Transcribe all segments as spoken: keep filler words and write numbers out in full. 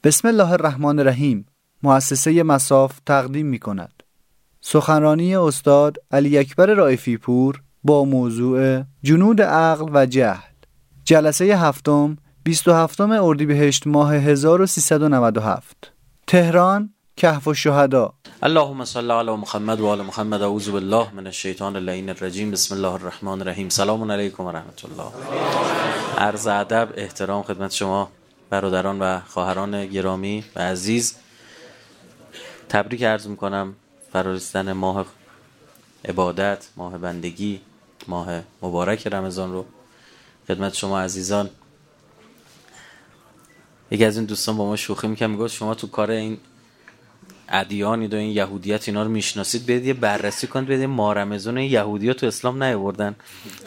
بسم الله الرحمن الرحیم. مؤسسه مصاف تقدیم می کند سخنرانی استاد علی اکبر رائفی پور با موضوع جنود عقل و جهل، جلسه هفتم، بیست و هفتم اردیبهشت ماه هزار و سیصد و نود و هفت، تهران، کهف الشهدا. اللهم صل علی محمد و آل محمد. اعوذ بالله من الشیطان اللعین الرجیم. بسم الله الرحمن الرحیم. سلام علیکم و رحمت الله. عرض ادب، احترام خدمت شما برادران و خواهران گرامی و عزیز. تبریک عرض میکنم فرارسیدن ماه عبادت، ماه بندگی، ماه مبارک رمضان رو خدمت شما عزیزان. یکی از این دوستان با ما شوخی میکنه، میگه شما تو کار این ادیانی دو این یهودیت اینا رو میشناسید، برید یه بررسی کنید، برید ماه رمضان یهودی‌ها تو اسلام نیاوردن.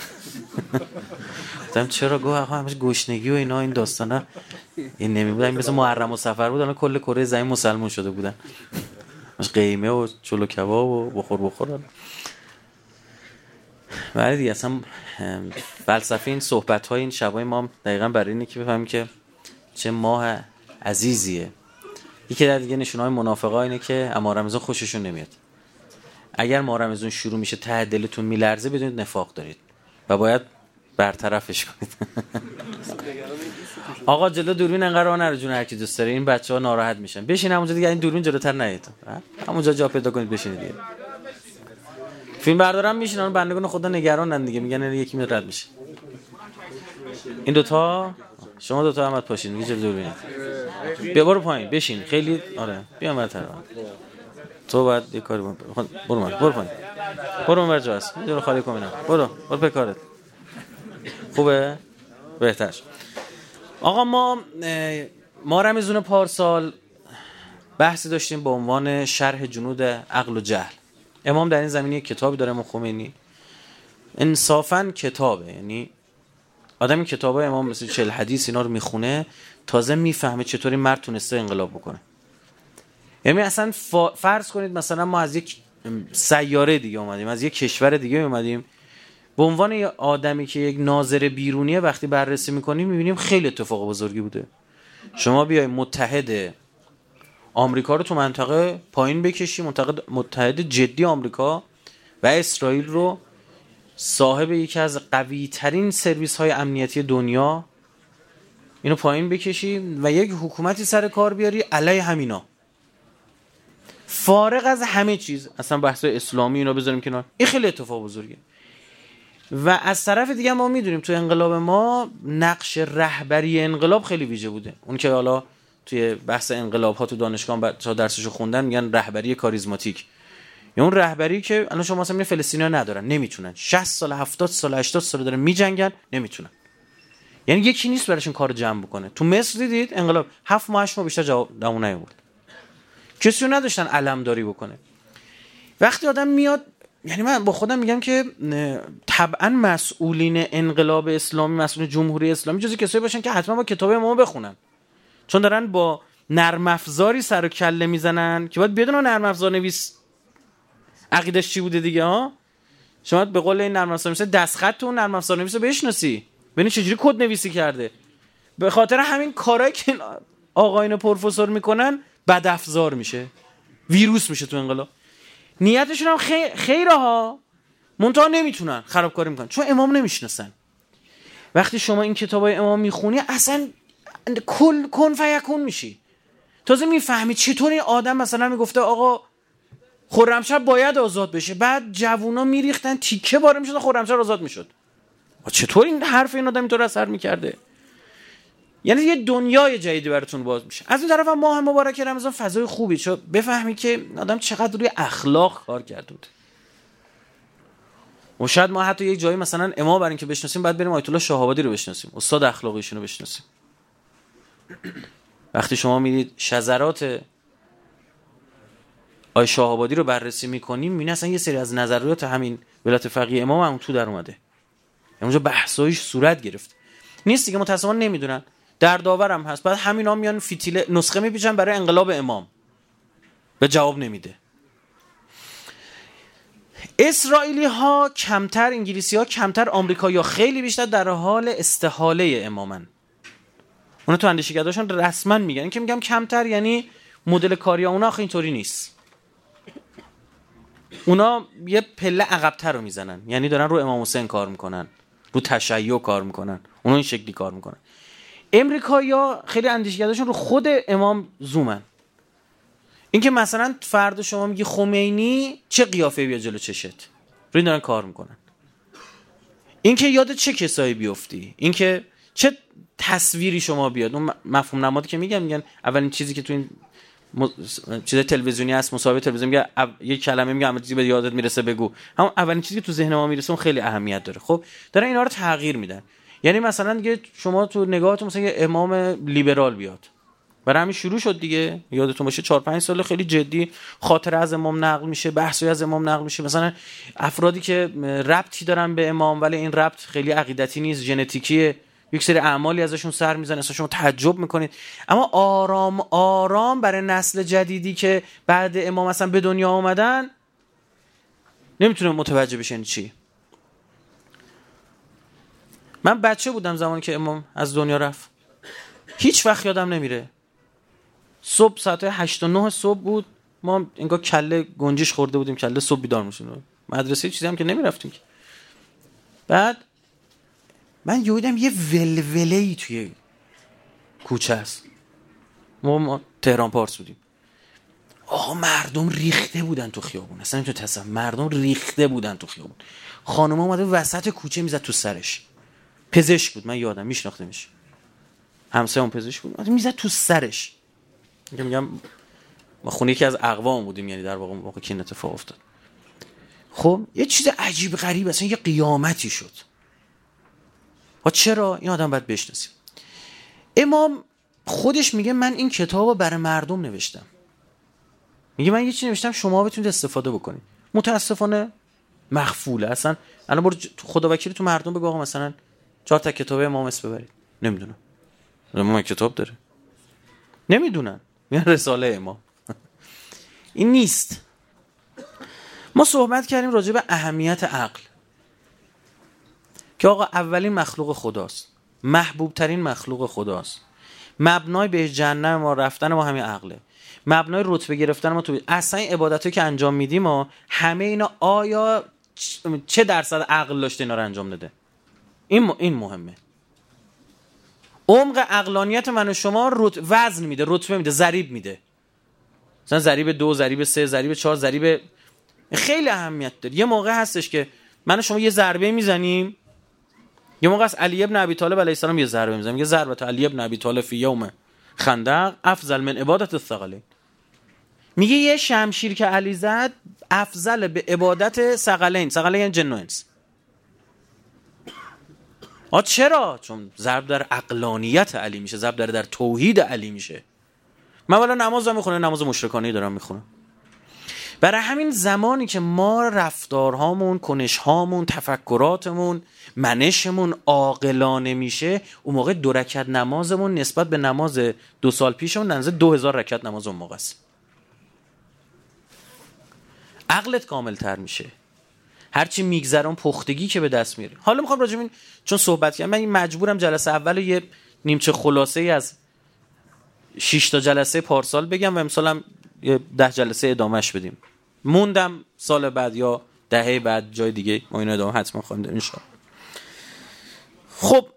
گفتم چرا؟ گفت آخه همش گشنگی و اینا این داستانا این نمیبودن، مثلا محرم و سفر بود، الان کل کره زمین مسلمان شده بودن، مش قیمه و چلو کباب و بخور بخور. ولی دیگه اصلا فلسفه این صحبت‌های این شبای ما دقیقاً برای اینه که بفهمیم که چه ماه عزیزیه. یکی در دیگه نشونه‌های منافقا اینه که اما رمضان خوششون نمیاد. اگر ماه رمضان شروع میشه ته دلتون میلرزه، بدونید نفاق دارید و باید برطرفش کنید. آقا جلو دوربین انقدر نرو، جون هر کی دوست داره، این بچه‌ها ناراحت میشن. بشین همونجا دیگه، این دوربین جلوتر نیاد، همونجا جا پیدا کنید بشینید دیگه. فیلم بردارم میشینن، اون بندگان خدا نگرانن دیگه، میگن یکی میاد رد میشه. این دوتا، شما دوتا احمد پاشین دیگه جلو دوربین. بیا برو پایین بشین، خیلی آره بیا برتر. تو بعد یه کاری برو برو من برو پایین، برو اون ورجا هست اینو خالی کن اینا، برو برو به کارت. خوبه؟ بهتر. آقا ما ما رمضان پارسال بحثی داشتیم با عنوان شرح جنود عقل و جهل. امام در این زمینه کتابی داره، امام خمینی. انصافاً کتابه، یعنی آدمی کتابای امام مثل چهل حدیث اینا رو میخونه، تازه میفهمه چطوری مرد تونسته انقلاب بکنه. یعنی اصلا فرض کنید مثلا ما از یک سیاره دیگه اومدیم، از یک کشور دیگه اومدیم، به عنوان یه آدمی که یک ناظر بیرونیه وقتی بررسی میکنیم میبینیم خیلی اتفاق بزرگی بوده. شما بیای متحد آمریکا رو تو منطقه پایین بکشی، متحد متحد جدی آمریکا و اسرائیل رو صاحب یکی از قوی ترین سرویس های امنیتی دنیا اینو پایین بکشی و یک حکومتی سر کار بیاری علیه همینا، فارغ از همه چیز، اصلا بحث اسلامی اینا بذاریم کنار، این خیلی اتفاق بزرگه. و از طرف دیگه ما میدونیم تو انقلاب ما نقش رهبری انقلاب خیلی ویژه بوده. اون که حالا توی بحث انقلاب ها تو دانشگاه بچه‌ها درسشو خوندن میگن رهبری کاریزماتیک، یا اون رهبری که الان شما مثلا فلسطینی‌ها ندارن، نمیتونن، شصت سال هفتاد سال هشتاد سال دارن میجنگن، نمیتونن، یعنی یکی نیست براشون کار جمع بکنه. تو مصر دیدید انقلاب هفت ماه هشت ماه بیشتر جواب دمون نیاورد، کسی رو نداشتن علمداری بکنه. وقتی آدم میاد، یعنی من با خودم میگم که طبعا مسئولین انقلاب اسلامی، مسئولین جمهوری اسلامی جزو کسایی باشن که حتما با کتاب امام بخونن، چون دارن با نرم افزاری سر و کله میزنن که باید بدونن نرم افزار نویس عقیدش چی بوده دیگه ها. شما به قول این نرم افزار نویس دستخط اون نرم افزار نویس رو بشناسی، ببین چجوری کد نویسی کرده. به خاطر همین کارهایی که آقایون پروفسور میکنن بد افزار میشه، ویروس میشه تو انقلاب. نیتشون هم خی... خیره ها، منتها نمیتونن، خرابکاری میکنن چون امام نمیشناسن. وقتی شما این کتابای امام میخونی اصلا کل کن فیکون میشی، تازه میفهمی چطور این آدم مثلا میگفته آقا خرمشهر باید آزاد بشه، بعد جوونا میریختن تیکه باره میشد خرمشهر آزاد میشد. چطور این حرف این آدم اینطور اثر میکرده؟ یعنی یه دنیای جدیدی براتون باز میشه. از اون طرف هم ماه مبارک رمضان فضای خوبی، چون بفهمی که آدم چقدر روی اخلاق کار کرده بود. و شاید ما حتی یک جایی مثلا امام برای اینکه بشناسیم بعد بریم آیت الله شهابادی رو بشناسیم، استاد اخلاقیشون رو بشناسیم. وقتی شما میرید شذرات آیه شهابادی رو بررسی میکنیم میبینید اصلا یه سری از نظریات همین ولایت فقیه امام هم تو در اومده، اونجا بحثایش صورت گرفت. نیست دیگه، متأسفانه نمیدونن، در داورم هست. بعد همینا میان فتیله نسخه میپیچن برای انقلاب امام، به جواب نمیده. اسرائیلی ها کمتر، انگلیسی ها کمتر، آمریکایی ها خیلی بیشتر در حال استحاله امامن. اونا تو اندیشکده‌هاشون رسما میگن. این که میگم کمتر یعنی مدل کاری اونا آخه اینطوری نیست. اونا یه پله عقب‌تر رو میزنن، یعنی دارن رو امام حسین کار میکنن، رو تشیع کار میکنن، اونا این شکلی کار میکنن. امریکایی‌ها خیلی اندیشکده‌هاشون رو خود امام زومن. این که مثلا فردا شما میگی خمینی چه قیافه‌ای بیاد جلو چشت، رو این دارن کار میکنن. این که یاد چه کسایی بیفتی، این که چه تصویری شما بیاد. اون مفهوم نمادی که میگن میگن اولین چیزی که تو این م... چیز تلویزیونی هست، مصاحبه تلویزیونی میگه او... یه کلمه میگه اما چیزی به یادت میرسه بگو. همون اولین چیزی که تو ذهن ما میرسه اون خیلی اهمیت داره. خب دارن اینا رو تغییر میدن. یعنی مثلا دیگه شما تو نگاهتون مثلا یه امام لیبرال بیاد، برای همین شروع شد دیگه. یادتون باشه چهار پنج سال خیلی جدی خاطره از امام نقل میشه، بحثی از امام نقل میشه، مثلا افرادی که ربطی دارن به امام ولی این ربط خیلی عقیدتی نیست، ژنتیکیه، یک سری اعمالی ازشون سر میزنه، اصلا شما تعجب میکنید. اما آرام آرام برای نسل جدیدی که بعد امام مثلا به دنیا آمدن نمیتونه متوجه بشن چی. من بچه بودم زمانی که امام از دنیا رفت، هیچ وقت یادم نمیره. صبح ساعت هشت و نه صبح بود، ما انگار کله گنجش خورده بودیم، کله صبح بیدار میشدیم، مدرسه چیزی هم که نمیرفتیم. بعد من یادم یه ولوله‌ای توی کوچه است، ما, ما تهران پارس بودیم. آقا مردم ریخته بودن تو خیابون، اصلا نمیتونی تصور، مردم ریخته بودن تو خیابون. خانم اومده وسط کوچه میزد تو سرش، پزشک بود، من یادم میشناختمش، همسایه اون پزشک بود، میزد تو سرش. میگم میگم ما خونه یکی از اقوام بودیم، یعنی در واقع موقع که این اتفاق افتاد. خب یه چیز عجیب غریب، اصلا یه قیامتی شد. ها چرا؟ این آدم باید بشناسیم. امام خودش میگه من این کتابو برای مردم نوشتم. میگه من یه چیزی نوشتم شما بتونید استفاده بکنید. متاسفانه مخفوله. اصلا الان برو خدا وکیلی تو مردم بگو آقا مثلا چهار تا کتاب امام اسم ببرید، نمیدونم. امام کتاب داره، نمیدونن. میان رساله امام. این نیست. ما صحبت کردیم راجع به اهمیت عقل که آقا اولین مخلوق خداست، محبوب ترین مخلوق خداست، مبنای به جنت ما رفتن ما همین عقله، مبنای رتبه گرفتن ما تو اصلا این عبادتایی که انجام میدیم ما همه اینا آیا چه درصد عقل داشته اینا رو انجام داده؟ این این مهمه. عمق عقلانیت من و شما رت... وزن میده، رتبه میده، ضریب میده. مثلا ضریب دو، ضریب سه، ضریب چهار، ضریب خیلی اهمیت داره. یه موقع هستش که من و شما یه ضربه میزنیم، یه موقع است علی ابن ابی طالب علیه السلام یه ضربه میزنه، میگه ضربت علی ابن ابی طالب فی یوم خندق افضل من عبادت الثقلین. میگه یه شمشیر که علی زد افضل به عبادت ثقلین. ثقلین یعنی جن و انس. آ چرا؟ چون ضرب در عقلانیت علی میشه، ضرب در در توحید علی میشه. من والا نماز میخونم، نماز مشرکانه دارم میخونم. برای همین زمانی که ما رفتارهامون، کنشهامون، تفکراتمون، منشمون عاقلانه میشه، اون موقع دو رکعت نمازمون نسبت به نماز دو سال پیشمون نزدیک دو هزار رکعت نماز اون موقع است. عقلت کامل تر میشه، هرچی میگذرون پختگی که به دست میاری. حالا میخوام راجع به این چون صحبت کردم، من مجبورم جلسه اول یه نیمچه خلاصه ای از شش تا جلسه پارسال بگم و امسالم یه ده جلسه ادامهش بدیم. موندم سال بعد یا دهه بعد جای دیگه ما اینو ادامه حتما خواهیم داد ان شاء الله. خب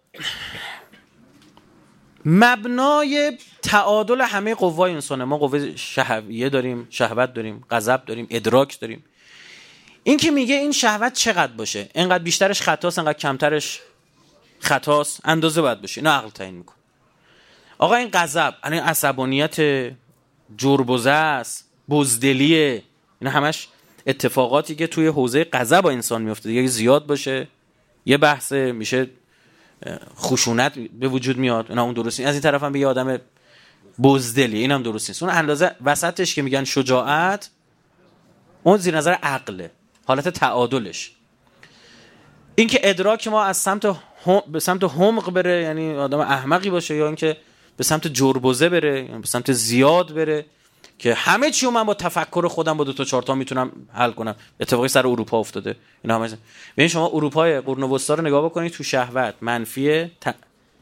مبنای تعادل همه قوای انسانه. ما قوه شهویه داریم، شهوت داریم، غضب داریم، ادراک داریم. این که میگه این شهوت چقدر باشه، اینقدر بیشترش خطاست، اینقدر کمترش خطاست، اندازه باید باشه. نه عقل تعیین میکنه. آقا این غضب، این عصبانیت، جربوزه است، بزدلیه، اینا همش اتفاقاتی که توی حوزه غضب با انسان میفته. دیگه زیاد باشه یه بحث میشه خشونت به وجود میاد، اینا اون درست نیست. از این طرف هم به یه آدم بزدلی، اینم درست نیست. اون اندازه وسطش که میگن شجاعت، اون زیر نظر عقله، حالت تعادلش. این که ادراک ما از سمت هم به سمت حمق بره، یعنی آدم احمقی باشه، یا اینکه به سمت جربوزه بره، یعنی به سمت زیاد بره که همه چی رو من با تفکر خودم با دو تا چهار تا میتونم حل کنم. اتفاقی سر اروپا افتاده اینا همه. ببین شما اروپای قرون وسطا رو نگاه بکنید، تو شهوت منفی ت...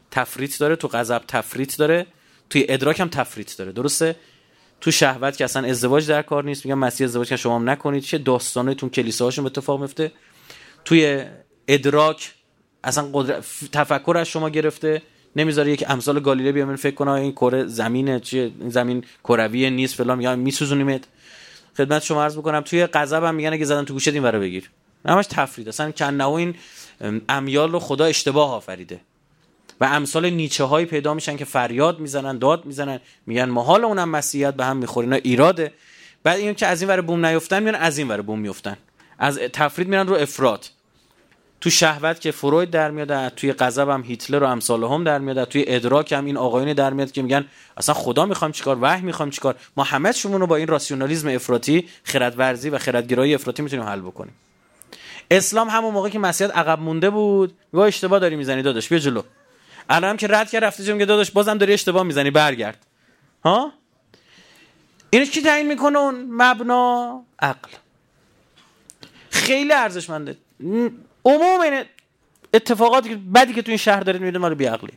تفریط داره، تو غضب تفریط داره، توی ادراک هم تفریط داره. درسته؟ تو شهوت که اصلا ازدواج در کار نیست، میگن مسیح ازدواج که شما هم نکنید، چه داستانایی تو کلیساهاشون اتفاق میفته. توی ادراک اصلا قدرت تفکر از شما گرفته، نمیذاره یک امثال گالیله بیامین فکر کنه این کره زمینه، چیه این زمین کرویه نیست فلان، میگن میسوزونیمت. خدمت شما عرض بکنم توی غضب هم میگن اگه زدن تو گوشت این ورا بگیر. همش تفرید، اصلا کنه این امیال رو خدا اشتباه آفریده. و امثال نیچه هایی پیدا میشن که فریاد میزنن، داد میزنن، میگن ما حال اونم مسیحیت به هم میخوره، اینا ایراده. بعد این که از این ور بوم نیافتن میان از این ور بوم میافتن، از تفرید میرن رو افراط. تو شهوت که فروید در میاد، توی غضب هم هیتلر و امثال هم در میاد، توی ادراک هم این آقایون در میاد که میگن اصلا خدا میخوایم چیکار، وحی میخوایم چیکار، ما همه شمون رو با این راسیونالیسم افراطی، خردورزی و خردگرایی افراطی میتونیم حل بکنیم. اسلام همون موقع که مسیحیت عقب مونده بود، میگه اشتباه داری میزنی داداش بیا جلو. الان که رد کرد رفته میگه داداش بازم داری اشتباه میزنی برگرد. ها اینو کی تعیین میکنه؟ اون مبنا عقل. خیلی ارزشمنده. عموم این اتفاقاتی که بعدی که تو این شهر دارید میبینید مال بیعقلی.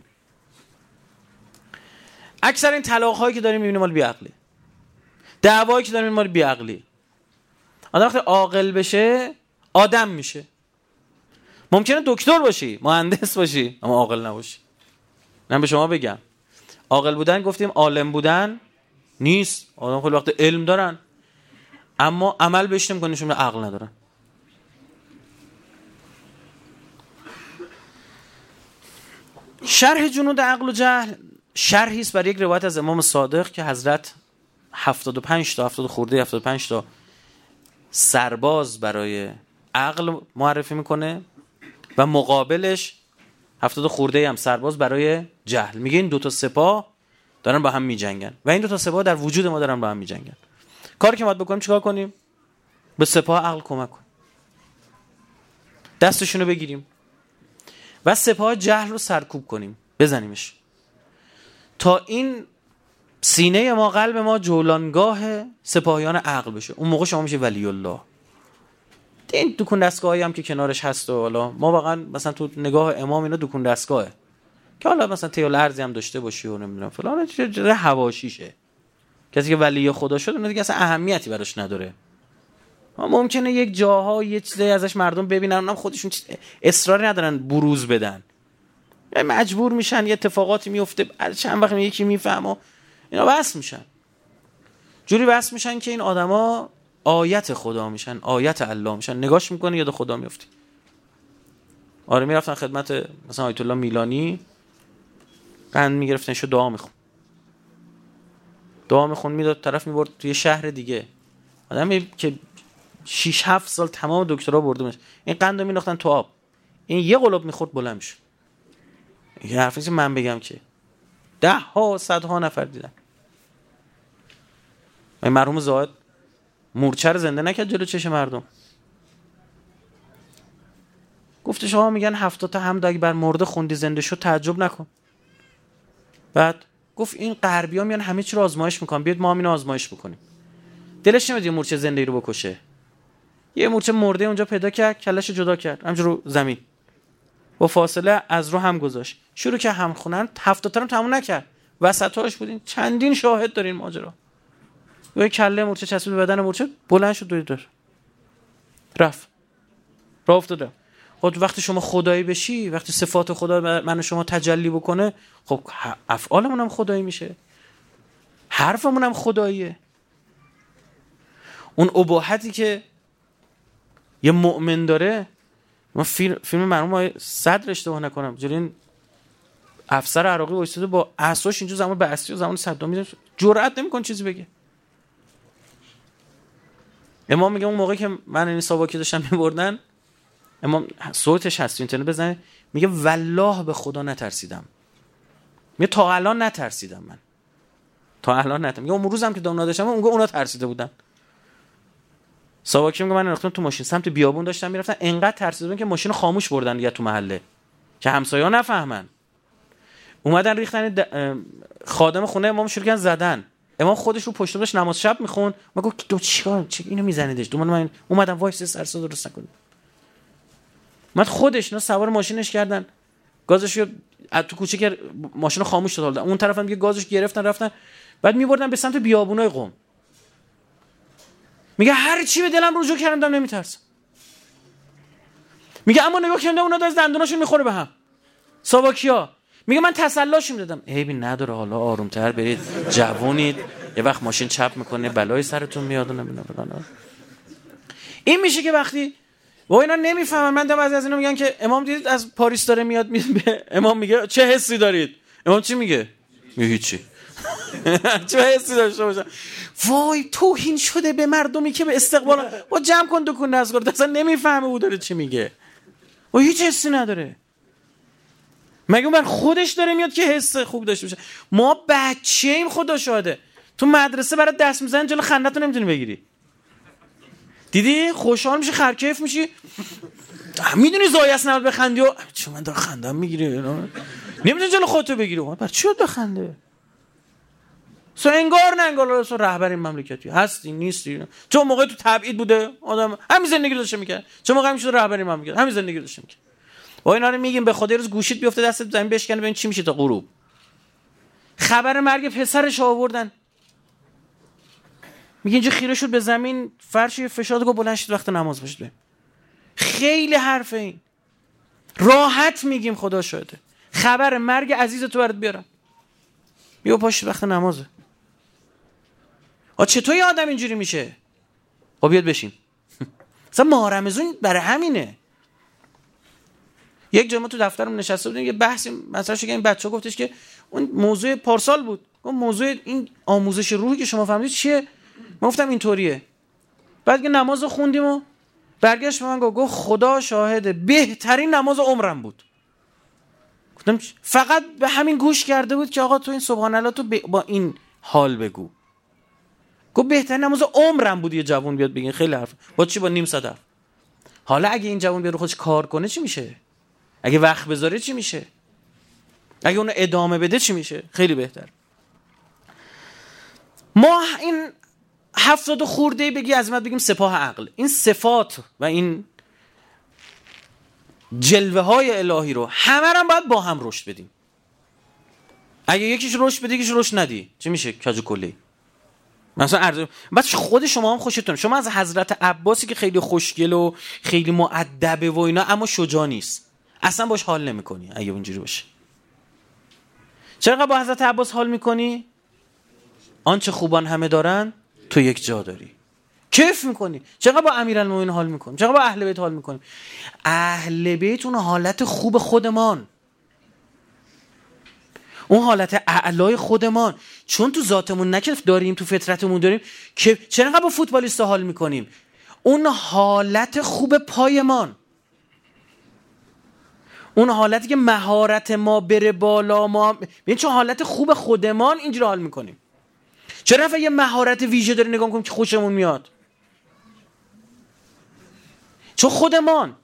اکثر این طلاق هایی که داریم میبینید مال بیعقلی. دعوایی که داریم مال بیعقلی. آدم وقتی عاقل بشه آدم میشه. ممکنه دکتر باشی، مهندس باشی، اما عاقل نباشی. من به شما بگم عاقل بودن گفتیم عالم بودن نیست. آدم خیلی وقت علم دارن اما عمل بهش نمیکنن، نشون میده عقل ندارن. شرح جنود عقل و جهل شرحی است بر یک روایت از امام صادق که حضرت هفتاد و پنج تا هفتاد خورده هفتاد و پنج تا سرباز برای عقل معرفی میکنه و مقابلش هفتاد خورده هم سرباز برای جهل. میگه این دو تا سپاه دارن با هم میجنگن و این دو تا سپاه در وجود ما دارن با هم میجنگن. کاری که ما باید بکنیم چیکار کنیم؟ به سپاه عقل کمک کنیم، دستشونو بگیریم و سپاه جهل رو سرکوب کنیم، بزنیمش تا این سینه ما، قلب ما جولانگاه سپاهیان عقل بشه. اون موقع شما میشه ولی الله. این دکون دستگاهی هم که کنارش هست و حالا ما واقعا مثلا تو نگاه امام اینا دکون دستگاهه که حالا مثلا تیال ارزی هم داشته باشی و نمیدونم فلان، چه حواشیشه. کسی که ولی خدا شد اون دیگه اصلا اهمیتی براش نداره. ممکنه یک جاها یه چیزی ازش مردم ببینن اونم خودشون اصراری ندارن بروز بدن، مجبور میشن، یه اتفاقاتی میفته چند وقت یکی میفهمه اینا بس میشن، جوری بس میشن که این آدما آیت خدا میشن، آیت الله میشن. نگاش میکنه یاد خدا میفتی. آره میرفتن خدمت مثلا آیت الله میلانی، قند میگرفتن شو دعا میخون، دعا میخون میداد طرف میبرد توی شهر دیگه. آدمی که شش هفت سال تمام دکترا بردمش، این قندو مینداختن تو آب، این یه قلوب میخورد بلند میشد. یه حرفی که من بگم که ده ها صدها نفر دیدن. این مرحوم زاهد مورچه رو زنده نکرد جلو چشم مردم. گفته شما میگن هفتاد تا حمد اگه بر مرده خوندی زنده شد تعجب نکن. بعد گفت این غربی‌ها میان همه چی رو آزمایش میکنن، بیاد ما هم اینو آزمایش بکنیم. دلش نمیاد یه مورچه زنده ای رو بکشه. یه مورچه مرده اونجا پیدا کرد، کلهش جدا کرد، همینجوری رو زمین با فاصله از رو هم گذاشت، شروع که هم خونن. هفتاد تا هم تموم نکرد، وسطاش بودین، چندین شاهد دارین ماجرا. یه کله مورچه چسبید به بدن مورچه، بلند شد دوید دار رفت راه افتاد. خب وقتی شما خدایی بشی، وقتی صفات خدا من و شما تجلی بکنه، خب افعالمون هم خدایی میشه، حرفمون هم خداییه. اون اباحتی که یه مؤمن داره، ما فیلم فیلم مرحوم صدر اشتباه نکنم جلوی این افسر عراقی وایساده با عصاش اینجا زمان به اصلی و زمان صدام میزنه، جرئت نمیکنه چیزی بگه. امام میگه اون موقعی که من این ساواکی داشتم میبردن، امام صوتش هست تو اینترنت بزنه، میگه والله به خدا نترسیدم، میگه تا الان نترسیدم، من تا الان نترسیدم. میگه اون روزم که دام داشتم اونگاه اونا ترسیده بودن. ساواکی میگه من رفتم تو ماشین سمت بیابون داشتم میرفتن، انقدر ترسیده بودن که ماشین خاموش بردن دیگه تو محله که همسایه‌ها نفهمن. اومدن ریختن خادم خونه امام شروع کردن زدن. امام خودش رو پشت داشت نماز شب میخوند. من گفتم تو چیکار چه اینو میزنیدش؟ دومان من اومدم وایس سرسا درست نکنم. من خودش نه سوار ماشینش کردن، گازش رو از تو کوچه که ماشین خاموش شد، اون طرف هم دیگه گازش گرفتن رفتن، بعد میبردن به سمت بیابونای قم. میگه هر چی به دلم رجوع کردم نمیترسم. میگه اما نگاه کردم اونا از دندوناشون میخوره به هم. ساواکیا میگه من تسلاش میدادم. عیبی نداره، حالا آرومتر برید، جوونید، یه وقت ماشین چپ میکنه بلای سرتون میاد و نمیدونم فلان. این میشه که وقتی و اینا نمیفهمن. من دارم از از اینا میگن که امام دیدید از پاریس داره میاد، به امام میگه چه حسی دارید؟ امام چی میگه؟ میگه هیچی. چه حسی داشته باشم؟ وای توهین شده به مردمی که به استقبال و جمع کن دو کن نزگار، اصلا نمیفهمه او داره چی میگه و هیچ حسی نداره. مگه اون خودش داره میاد که حس خوب داشته باشه؟ ما بچه ایم خدا شاهده. تو مدرسه برات دست میزنن جلو خندت رو نمیتونی بگیری. دیدی خوشحال میشی، خرکیف میشی، میدونی زایس نباید بخندی و چه من داره خندم میگیره، نمیتونی جلو خودتو بگیری. برای چی باید بخنده؟ سو انگار نه انگار سو رهبر این مملکتی هستی نیستی. چون موقع تو تبعید بوده آدم همین زندگی داشته میکنه، چون موقع میشد رهبر این مملکت همین زندگی داشته میکنه. با اینا رو میگیم به خدا روز گوشیت بیفته دستت زمین بشکنه ببین چی میشه تا غروب. خبر مرگ پسرش آوردن، میگه اینجا خیره شد به زمین، فرش فشاد گفت بلند شید وقت نماز باشید. خیلی حرفه این، راحت میگیم خدا شاهده. خبر مرگ عزیز تو برات بیارم، بیا پاش وقت نمازه. آ چطور یه آدم اینجوری میشه؟ خب بیاد بشین. مثلا ماه رمضان برای همینه. یک جا ما تو دفترم نشسته بودیم یه بحثی مثلا شو که این بچه‌ها گفتش که اون موضوع پارسال بود، اون موضوع این آموزش روحی که شما فهمیدید چیه؟ من گفتم اینطوریه. بعد که نماز خوندیم و برگشت به من گفت خدا شاهده بهترین نماز عمرم بود. گفتم فقط به همین گوش کرده بود که آقا تو این سبحان الله تو با این حال بگو. گفت بهترین نماز عمرم بود. یه جوون بیاد بگین خیلی حرف با چی؟ با نیم ساعت حرف. حالا اگه این جوون بیاد رو خودش کار کنه چی میشه؟ اگه وقت بذاره چی میشه؟ اگه اون ادامه بده چی میشه؟ خیلی بهتر. ما این هفتاد خورده بگی عظمت بگیم سپاه عقل، این صفات و این جلوه های الهی رو همه رو باید با هم رشد بدیم. اگه یکیش رشد بده یکیش رشد ندی چی میشه؟ کج و کلی. مثلا عرض بعد خود شما هم خوشتون، شما از حضرت عباسی که خیلی خوشگل و خیلی مؤدبه و اینا اما شجاع نیست، اصلا باش حال نمی‌کنی. اگه اونجوری باشه چرا با حضرت عباس حال می‌کنی؟ آنچه خوبان همه دارن تو یک جا داری، کیف می‌کنی. چرا با امیرالمومنین حال می‌کنی؟ چرا با اهل بیت حال می‌کنی؟ اهل بیت اون حالت خوب خودمان، اون حالت اعلای خودمان، چون تو ذاتمون نکرد داریم، تو فطرتمون داریم که چرا با فوتبالیستا حال می‌کنیم؟ اون حالت خوب پایمان، اون حالتی که مهارت ما بره بالا، ما ببین چون حالت خوب خودمان اینجوری حال میکنیم. چرا رفع یه مهارت ویژه داره نگاه میکنیم که خوشمون میاد؟ چون خودمان.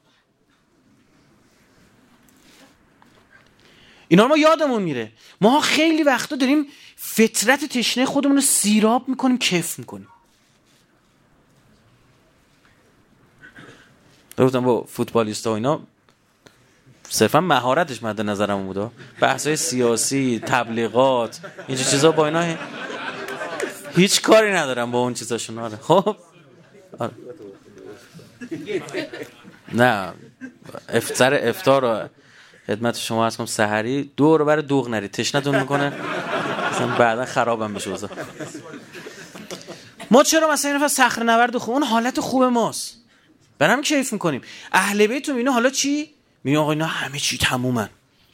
اینا ما یادمون میره. ما خیلی وقتا داریم فطرت تشنه خودمون رو سیراب میکنیم، کیف میکنیم. گفتم با فوتبالیستا و اینا صرفا مهارتش مد نظرم بود، بحث‌های سیاسی، تبلیغات، اینجور چیزا با اینا هیچ کاری ندارم با اون چیزاشون. آره خب آره. نه افطار افطار رو خدمت شما عرض کنم سحری دور بر دوغ نرید، تشنتون میکنه مثلا بعدا خرابم بشه واسه ما. چرا مثلا این نفر صخره نورد خوب، اون حالت خوب ماست، برام کیف میکنیم. اهل بیت اینا حالا چی میگن؟ آقا اینا همه چی تمومن.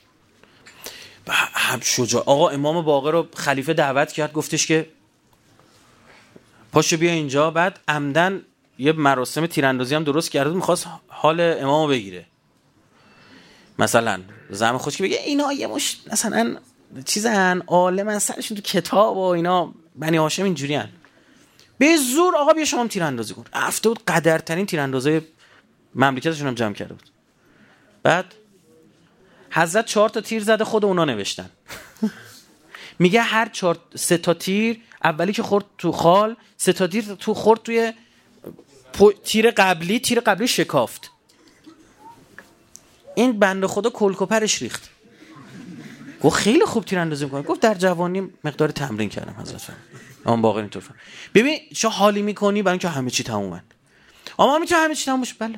هم شجاع. آقا امام باقر رو خلیفه دعوت کرد، گفتش که پاشو بیا اینجا. بعد عمدن یه مراسم تیراندازی هم درست کرده، میخواست حال امامو بگیره. مثلا زعم خودش که بگه اینا یه مش مثلا چیزن عالمن، سرشون تو کتاب و اینا، بنی هاشم اینجوریان، به زور آقا بیا شما تیراندازی کن. رفته بود قدرترین تیراندازای مملکتشون هم جمع کرده بود. بعد حضرت چهار تا تیر زده، خود اونا نوشتن. میگه هر چهار سه تا تیر، اولی که خورد تو خال، سه تا تیر تو خورد توی تیر قبلی، تیر قبلی شکافت. این بنده خدا کلکوپرش ریخت. گفت خیلی خوب تیراندازی می‌کنی. گفت در جوانی مقدار تمرین کردم حضرت فرمود. اما باقی اینطور فهم. ببین چه حالی می‌کنی برای اینکه همه چی تمومه. اما می‌تونه همه چی تموم بشه. بله.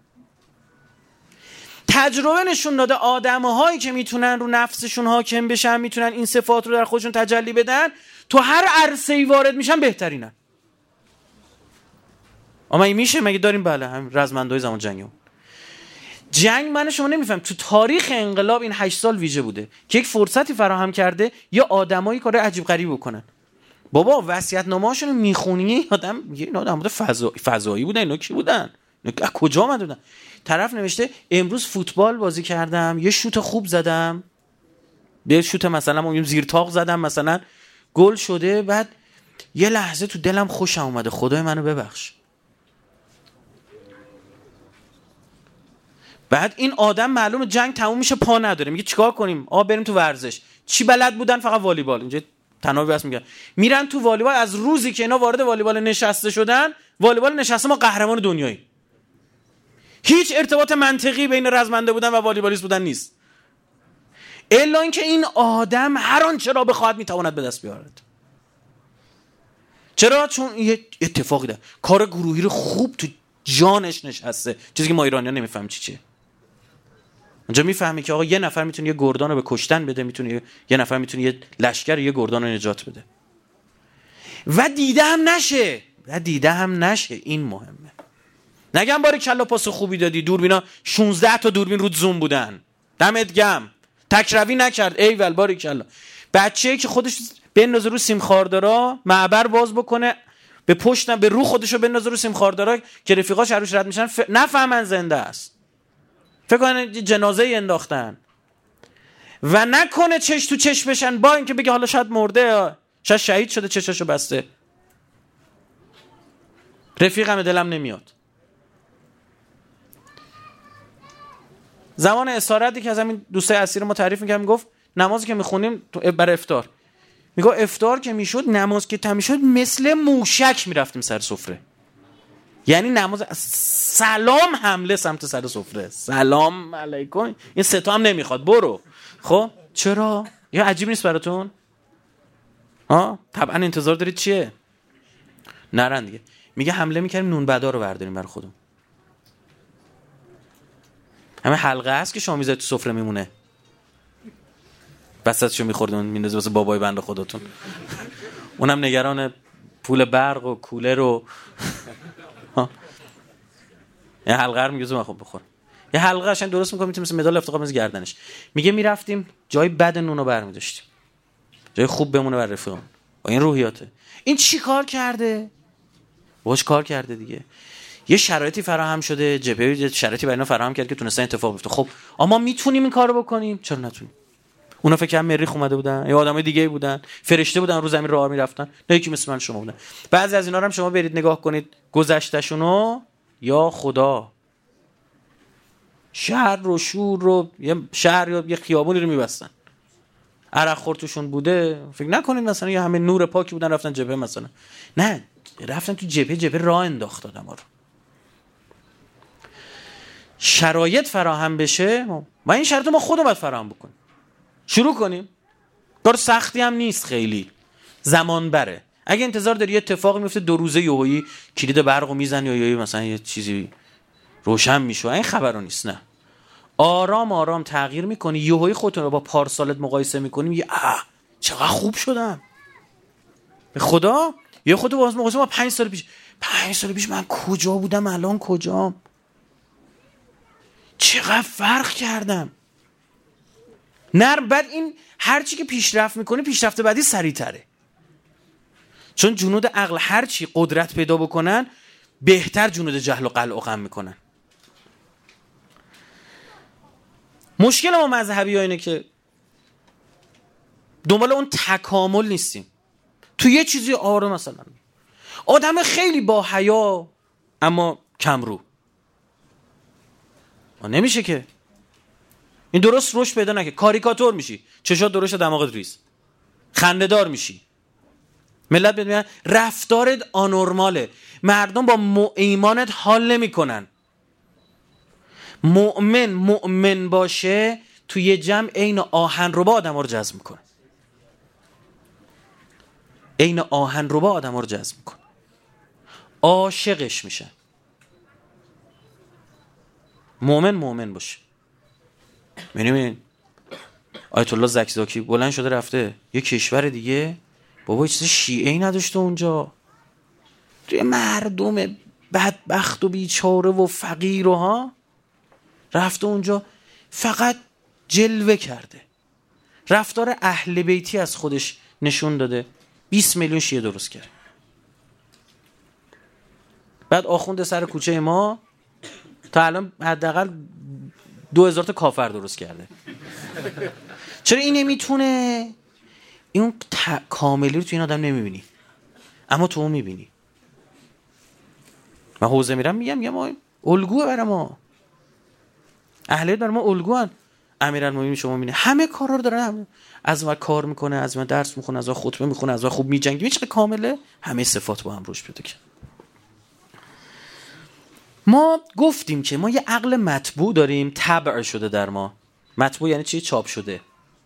تجربه نشون داده آدم‌هایی که میتونن رو نفسشون حاکم بشن، میتونن این صفات رو در خودشون تجلی بدن، تو هر عرصه‌ای وارد میشن بهترینن. اما این میشه؟ مگه داریم؟ بله، هم رزمندای زمان جنگ هم. جنگ من شما نمیفهم تو تاریخ انقلاب این هشت سال ویژه بوده که یک فرصتی فراهم کرده یا آدمایی کار عجیب غریب بکنن. بابا وصیت‌نامه‌هاشون میخونی آدم میگه اینا آدم فضا... فضایی بودن، اینا کی بودن؟ اینا از کجا اومدن؟ طرف نوشته امروز فوتبال بازی کردم، یه شوت خوب زدم، یه شوت مثلا اون زیر تاق زدم مثلا گل شده، بعد یه لحظه تو دلم خوشم اومده، خدای منو ببخش. بعد این آدم معلومه جنگ تموم میشه پا نداره، میگه چیکار کنیم؟ آ بریم تو ورزش. چی بلد بودن؟ فقط والیبال. اینجا تنابی بس میگن میرن تو والیبال. از روزی که اینا وارد والیبال نشسته شدن، والیبال نشسته ما قهرمان دنیایی. هیچ ارتباط منطقی بین رزمنده بودن و والیبالیست بودن نیست، الا اینکه این آدم هر آنچه را بخواهد میتواند به دست بیارد. چرا؟ چون یه اتفاقی ده، کار گروهی رو خوب تو جانش نشسته، چیزی که ما ایرانی‌ها نمیفهمیم چی چیه. اونجا میفهمی که آقا یه نفر میتونه یه گردان رو به کشتن بده، میتونه یه نفر میتونه یه لشکر یه گردان رو نجات بده و دیده هم نشه و دیده هم نشه. این مهمه. نگم باری کلا پاس خوبی دادی، دوربینا شانزده تا دوربین رود زوم بودن، دمت گرم، تکروی نکرد، ایول باری کلا. بچه‌ای که خودش بندازه رو سیم خاردارا، معبر باز بکنه، به پشت به رو خودشو بندازه رو سیم خاردارا که رفیقاش عروش رد میشن ف... نفهمن زنده است، فکر کنن جنازه ای انداختن و نکنه چش تو چش بشن، با اینکه بگه حالا شاید مرده، شاید شهید شده، چشاشو بسته، رفیقم دلم نمیاد. زمان اسارتی که از همین دوستای اسیر ما تعریف می‌کردم، گفت نمازی که می‌خونیم برای افطار، میگه افطار که میشد، نماز که تموم شد، مثل موشک میرفتیم سر سفره. یعنی نماز سلام حمله سمت سر سفره، سلام علیکم، این سه تا هم نمیخواد برو. خب چرا؟ یا عجیب نیست براتون؟ ها طبعا انتظار دارید چیه؟ نرن دیگه. میگه حمله می‌کردیم نون بدا رو برداریم برای خودمون. همه حلقه هست که شما میذارید تو سفره میمونه، وسطشو میخوردون میندازید واسه بابای بنده خودتون. اونم نگران پول برق و کولر و یه حلقه رو میگه خب بخور. یه حلقه قشنگ درست میکنه مثل مدال افتخار میز گردنش. میگه میرفتیم جای بد نونو برمی‌داشتیم، جای خوب بمونه بر رفیقمون. با این روحیاته. این چی کار کرده؟ باش کار کرده دیگه. یه شرایطی فراهم شده، جبهه شرایطی برای اینا فراهم کرد که تونستن اتفاق بیفته. خب اما میتونیم این کارو بکنیم؟ چرا نتونیم؟ اونا فکر کنم مریخ اومده بودن یا آدمای دیگه بودن، فرشته بودن رو زمین راه میرفتن، نه یکی مثل من شما بودن. بعضی از اینا رو هم شما برید نگاه کنید گذشته‌شونو، یا خدا شهر رو شور رو یه شهر یا یه خیابونی رو میبستن، عرق خور توشون بوده، فکر نکنید مثلا یا همه نور پاکی بودن رفتن جبهه، مثلا نه، رفتن تو جبهه، جبهه راه انداخت آدم‌ها رو. شرایط فراهم بشه و این شرایط ما خودمون باید فراهم بکنیم، شروع کنیم. کار سختی هم نیست، خیلی زمان بره. اگه انتظار داری یه اتفاقی میفته دو روزه یهویی کلید برقو میزنی یا یهویی مثلا یه چیزی روشن میشه، این خبرو نیست. نه، آرام آرام تغییر میکنی، یهویی خودتون رو با پارسالت مقایسه میکنی، میگی آه چقدر خوب شدم. به خدا یه خودت باز مقایسه با پنج سال پیش، پنج سال پیش من کجا بودم الان کجام، چقدر فرق کردم. نرم. بعد این هر چی که پیشرفت میکنه پیشرفت بعدی سریع‌تره، چون جنود عقل هر چی قدرت پیدا بکنن بهتر جنود جهل و قلع و غم میکنن. مشکل ما مذهبی‌ها اینه که دنبال اون تکامل نیستیم. تو یه چیزی آره، مثلا آدم خیلی با حیا اما کم رو، نمیشه که این درست رشد پیدا نکنه، کاریکاتور میشی، چشات درشت دماغت ریز، خنده‌دار میشی، ملت میگن رفتارت آنورماله، مردم با ایمانت حال نمیکنن. مؤمن مؤمن باشه توی یه جمع عین آهنربا آدم‌ها رو جذب میکنه. عین آهنربا آدم‌ها رو جذب میکنه. عاشقش میشن. مؤمن مؤمن باشه. می‌بینید آیت الله زکزاکی بلند شده رفته یه کشور دیگه، بابا چیز شیعه‌ای نداشته اونجا، توی مردم بدبخت و بیچاره و فقیر و ها رفته اونجا فقط جلوه کرده، رفتار اهل بیتی از خودش نشون داده، بیست میلیون شیعه درست کرد. بعد آخونده سر کوچه ما تا الان حداقل دو هزار تا کافر درست کرده. چرا این نمیتونه؟ این ت... کاملی رو تو این آدم نمیبینی، اما تو اون میبینی. من حوزه میرم میگم میگم ما الگوه برای ما، اهلیت برای ما الگوان. امیرالمومنین شما میبینی همه کارا رو داره، هم. از ما کار میکنه، از ما درس میخونه، از ما خطبه میخونه، از ما خوب میجنگه، میشه کامله، همه صفات با هم روش پیدا کرد. ما گفتیم که ما یه عقل مطبوع داریم، طبع شده در ما. مطبوع یعنی چی؟ چاپ شده.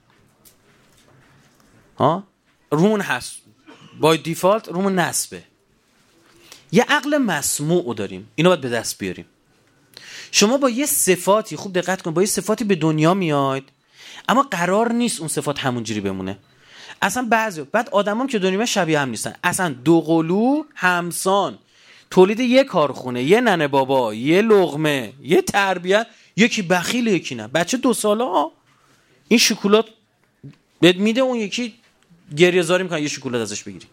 ها؟ رومون هست، بای دیفالت رومون نصبه. یه عقل مسموع داریم، اینو باید به دست بیاریم. شما با یه صفاتی، خوب دقت کن، با یه صفاتی به دنیا میاید، اما قرار نیست اون صفات همونجوری بمونه. اصلا بعضی بعد آدمام که دنیا شبیه هم نیستن، اصلا دو قلو همسان، تولید یه کارخونه، یه ننه بابا، یه لقمه، یه تربیت، یکی بخیل یکی نه. بچه دو ساله ها این شکلات بهت میده، اون یکی گریه زاری میکنه یه شکلات ازش بگیری.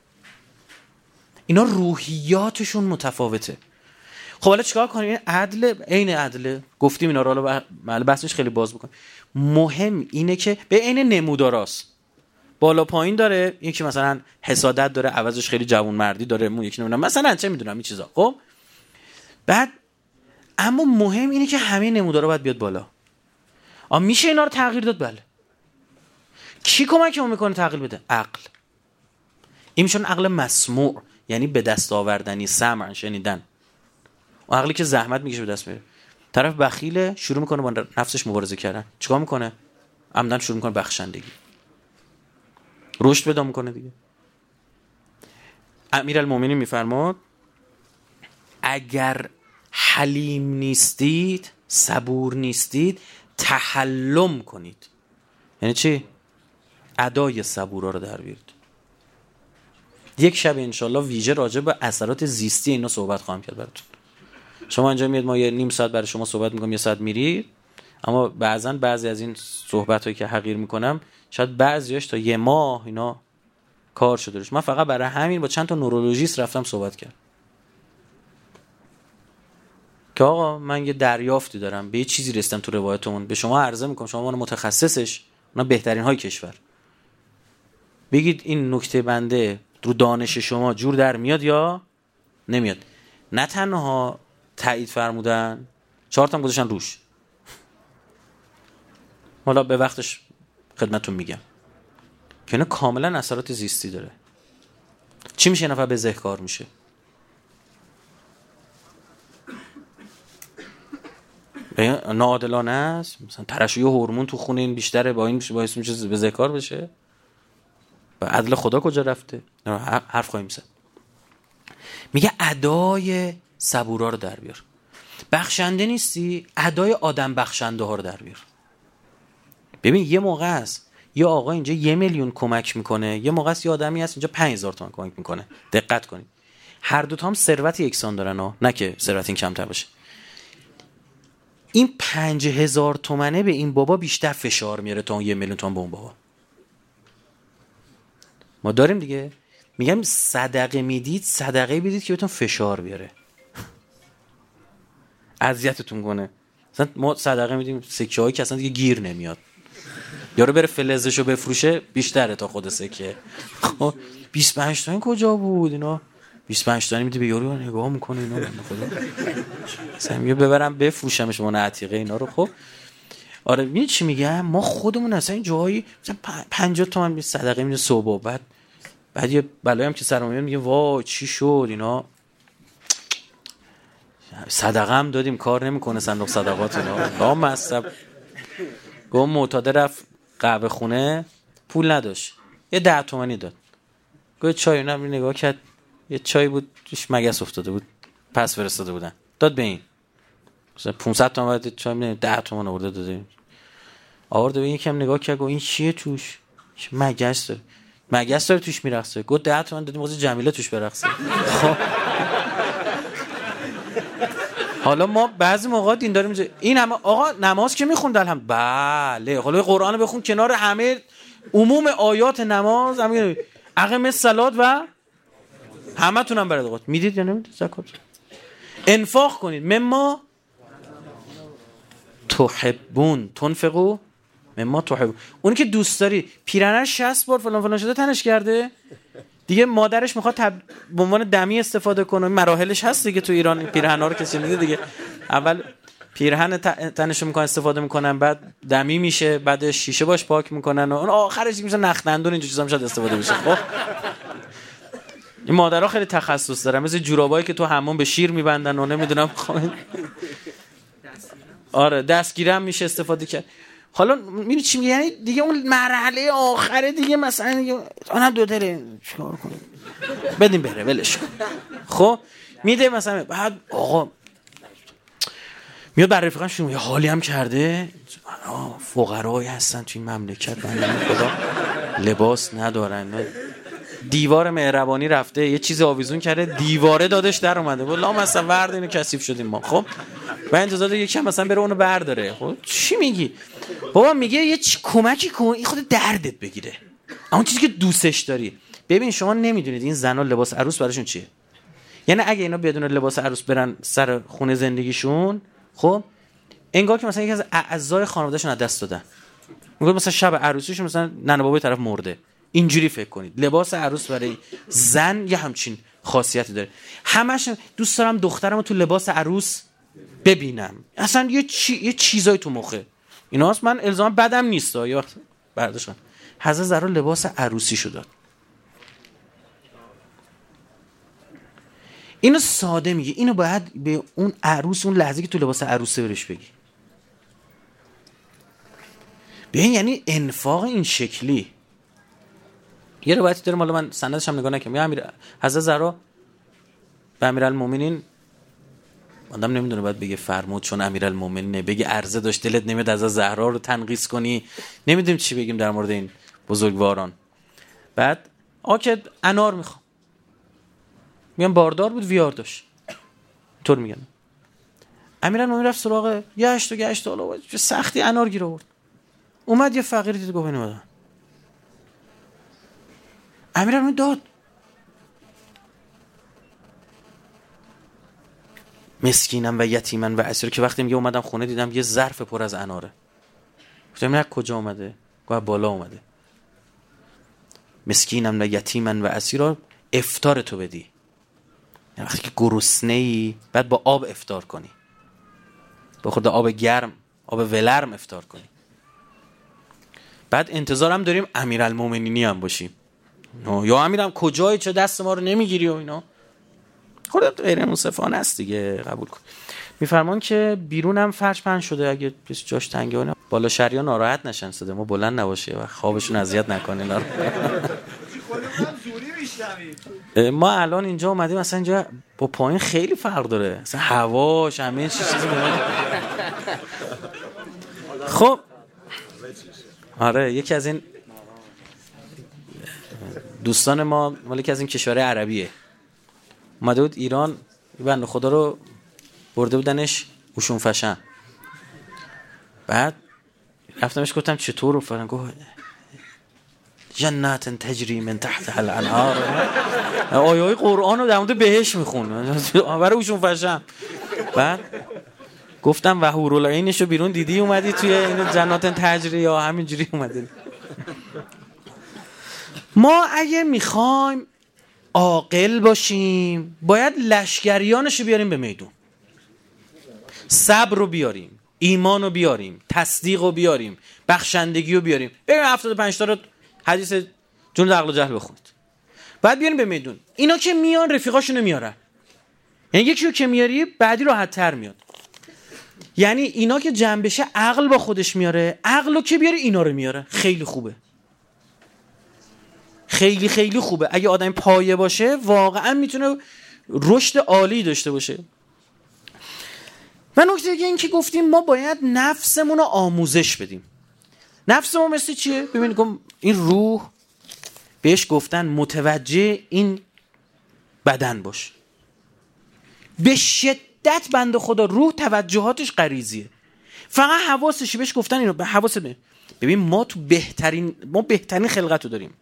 اینا روحیاتشون متفاوته. خب حالا چیکار کنیم؟ عدل عین عدله، گفتیم اینا رو، حالا بحثش خیلی باز بکن. مهم اینه که به عین نموداراست، بالا پایین داره، یکی مثلا حسادت داره، عوضش خیلی جوان مردی داره، اون یکی نمیدونم مثلا چه میدونم این چیزا. خب بعد اما مهم اینه که همه نمودارا باید بیاد بالا. آ میشه اینا رو تغییر داد؟ بله. کی کمکمون میکنه تغییر بده؟ عقل. این میشون عقل مسموع، یعنی به دست آوردنی، سمع، شنیدن. اون عقلی که زحمت میکشه به دست میاره. طرف بخیله، شروع میکنه با نفسش مبارزه کردن، چیکار میکنه؟ عمدن شروع میکنه بخشندگی، رشد پیدا میکنه دیگه. امیرالمومنین میفرماد اگر حلیم نیستید، صبور نیستید، تحلم کنید. یعنی چی؟ ادای صبورا رو در بیارید. یک شب انشالله ویژه راجع به اثرات زیستی اینا صحبت خواهم کرد براتون. شما اینجا میاد ما یه نیم ساعت برای شما صحبت میکنم، یه ساعت میرید، اما بعضن بعضی از این صحبت هایی که حقیر میکنم شاید بعضیاش تا یه ماه اینا کار شده روش. من فقط برای همین با چند تا نورولوژیست رفتم صحبت کردم که آقا من یه دریافتی دارم، به یه چیزی رسیدم تو روایتمون، به شما عرضه میکنم، شما من متخصصش، اونا بهترین های کشور، بگید این نکته بنده رو دانش شما جور در میاد یا نمیاد. نه تنها تایید فرمودن، چهار تا هم گذاشتن روش. حالا به وقتش خدمتتون میگم که اینا کاملا اثرات زیستی داره. چی میشه نفر بزهکار میشه؟ ناعادلانه است، مثلا ترشح هورمون تو خون این بیشتره، با این باعث میشه بزهکار بشه. و عدل خدا کجا رفته؟ حرف خواهیم زد. میگه ادای صبورا رو در بیار. بخشنده نیستی، ادای آدم بخشنده ها رو در بیار. ببین یه موقع است یه آقا اینجا یه میلیون کمک میکنه، یه موقع است یه آدمی هست اینجا پنج هزار تومان کمک میکنه. دقت کنید، هر دو تا هم ثروت یکسان دارن ها، نه که ثروت این کمتر باشه. این پنج هزار تومنه به این بابا بیشتر فشار میاره تا اون یه میلیون تومان به اون بابا. ما داریم دیگه، میگم صدقه میدید، صدقه بدید که بهتون فشار بیاره، اذیتتون کنه. مثلا ما صدقه میدیم سکه هایی که اصلا دیگه گیر نمیاد، یارو بره فلزشو بفروشه بیشتره تا خود سکه. خب بیست و پنج تومن کجا بود اینا؟ بیست و پنج تومن میدی به یارو نگاه میکنه اینا، بنده خدا مثلا میگه ببرم بفروشمش من عتیقه اینا رو. خب آره میگه چی میگم، ما خودمون اصلا این جایی مثلا پنجاه تومن صدقه میده صبح، بعد بعد یه بلایی هم که سرم میاد میگه وای چی شد اینا، صدقه هم دادیم کار نمیکنه صندوق صدقات اینا، لام مصب گفت معتاد رفت قهوه خونه، پول نداشت، یه ده تومانی داد. گفت چای، اونم نگاه کرد، یه چای بود توش مگس افتاده بود، پس فرستاده بودن، داد به این. مثلا پانصد تومن بعد چای میده، ده تومن آورده داده. آورده به این یکم نگاه کرد، گفت این چیه توش؟ مگس داره. مگس داره توش میرقصه. گفت ده تومن دادیم واسه جمیله توش برقصه. خب حالا ما بعضی موقع دین داریم میگه این همه آقا نماز که میخوند الحمد بله، حالا قرآن بخون کنار همه عموم آیات نماز، همین اقیم الصلات و همه تونم برات اوقات میدید یا نمیدید زکات. انفاق کنید مما تحبون تنفقوا مما تحبون. اون که دوست داری پیرنر شصت بار فلان فلان شده تنش کرده دیگه، مادرش میخواد تب... به عنوان دمی استفاده کنه، مراحلش هست دیگه تو ایران پیرهن‌ها رو کسی میده دیگه، اول پیرهن تنشو میکنن استفاده میکنن، بعد دمی میشه، بعد شیشه باش پاک میکنن و اون آخرش میشه نخ دندون اینجور چیزا میشه استفاده میشه. خب این مادرها خیلی تخصص دارن، مثل جورابایی که تو حمام به شیر میبندن و نمیدونم خب آره دستگیرم میشه استفاده کرد. حالا میدونی چی میگه، یعنی دیگه اون مرحله آخره دیگه، مثلا دیگه آنم دو داره چیکار کنیم بدیم بره ولش کن. خب میده مثلا بعد آقا میاد بر رفیقانش یه حالی هم کرده، فقرایی هستن تو این مملکت بنده خدا لباس ندارن، دیوار مهربانی رفته یه چیز آویزون کرده دیواره دادش در اومده، والله مثلا ورد اینو کثیف شدیم ما. خب و انتظار داره یکم مثلا بره اونو برداره. خب چی میگی بابا؟ میگه یه چی کمکی کن این خود دردت بگیره، اون چیزی که دوستش داری. ببین شما نمیدونید این زنا لباس عروس براشون چیه. یعنی اگه اینا بدون لباس عروس برن سر خونه زندگیشون، خب انگار که مثلا یکی از اعضای خانواده‌شون از دست دادن. میگه مثلا شب عروسیشون مثلا ننه بابای طرف مرده. اینجوری فکر کنید لباس عروس برای زن یه همچین خاصیتی داره. همش دوست دارم دخترمو تو لباس عروس ببینم، اصلا یه چی... یه چیزای تو مخه ایناست. من الزاما بدم نیست یه وقت برداشتم حضرت زهرا لباس عروسی شو داد. اینو ساده میگه، اینو باید به اون عروس اون لحظه که تو لباس عروسه برش بگی. ببین یعنی انفاق این شکلی. یه روایتی داره، مالا من سندش هم نگاه نکنم، یا امیر حضرت زهرا به امیرالمومنین، آدم نمیدونه باید بگه فرمود چون امیرالمومنینه، بگه عرضه داشت دلت نمیاد از زهرا رو تنقیس کنی، نمیدونیم چی بگیم در مورد این بزرگواران. بعد آ که انار میخوام، میگم باردار بود ویار داشت، طور میگم امیرالمومنین رفت سراغ گشت و گشت حالا چه سختی انار گیر آورد، اومد یه فقیری دید گفت اینو بده. امیرالمومنین داد، مسکینم و یتیمن و اسیر، که وقتی میگه اومدم خونه دیدم یه ظرف پر از اناره. گفتم نه کجا اومده؟ گفت بالا اومده. مسکینم و یتیمن و اسیر، افطار تو بدی. یعنی وقتی که گرسنه‌ای بعد با آب افطار کنی، با خود آب گرم، آب ولرم افطار کنی. بعد انتظارم داریم امیرالمومنینی هم باشیم، یا امیرم کجایی چه دست ما رو نمیگیری و اینا. خودت غیر منصفانه است دیگه، قبول کن. میفرمان که بیرونم فرش پهن شده، اگه کسی جاش تنگه اونه بالا شهریا ناراحت نشن، صدا ما بلند نباشه و خوابشون اذیت نکنه اینا. ما الان اینجا اومدیم، مثلا اینجا با پایین خیلی فرق داره، مثلا هواش همه چیز چیزی. خب آره یکی از این دوستان ما مال یکی از این کشورهای عربیه، اومده بود ایران، بنده خدا رو برده بودنش اوشون فشن. بعد رفتمش گفتم چطور؟ فلان گفت جنات تجری من تحتها الانهار، آیای قرآن رو در مورد بهش میخونه برای اوشون فشن. بعد گفتم و حورالعینشو بیرون دیدی اومدی توی اینو جنات تجری یا همینجوری اومدی؟ ما اگه میخوایم عاقل باشیم باید لشکریانشو بیاریم به میدون، صبر رو بیاریم، ایمان رو بیاریم، تصدیق رو بیاریم، بخشندگی رو بیاریم. بریم هفتاد و پنج تا رو حدیث جنود عقل و جهل بخونید، بعد بیاریم به میدون. اینا که میان رفیقاشونو میارن، یعنی یکی رو که میاری بعدی راحت تر میاد. یعنی اینا که جمع بشه عقل با خودش میاره، عقل رو که بیاره اینا رو میاره. خیلی خوبه، خیلی خیلی خوبه. اگه آدم پایه باشه واقعا میتونه رشد عالی داشته باشه. و نکته دیگه این که گفتیم ما باید نفسمون رو آموزش بدیم. نفسمون مثل چیه؟ ببینید این روح بهش گفتن متوجه این بدن باش. به شدت بنده خدا روح توجهاتش غریزیه، فقط حواسش بهش گفتن اینو به حواس به. ببین ما تو بهترین ما بهترین خلقت رو داریم.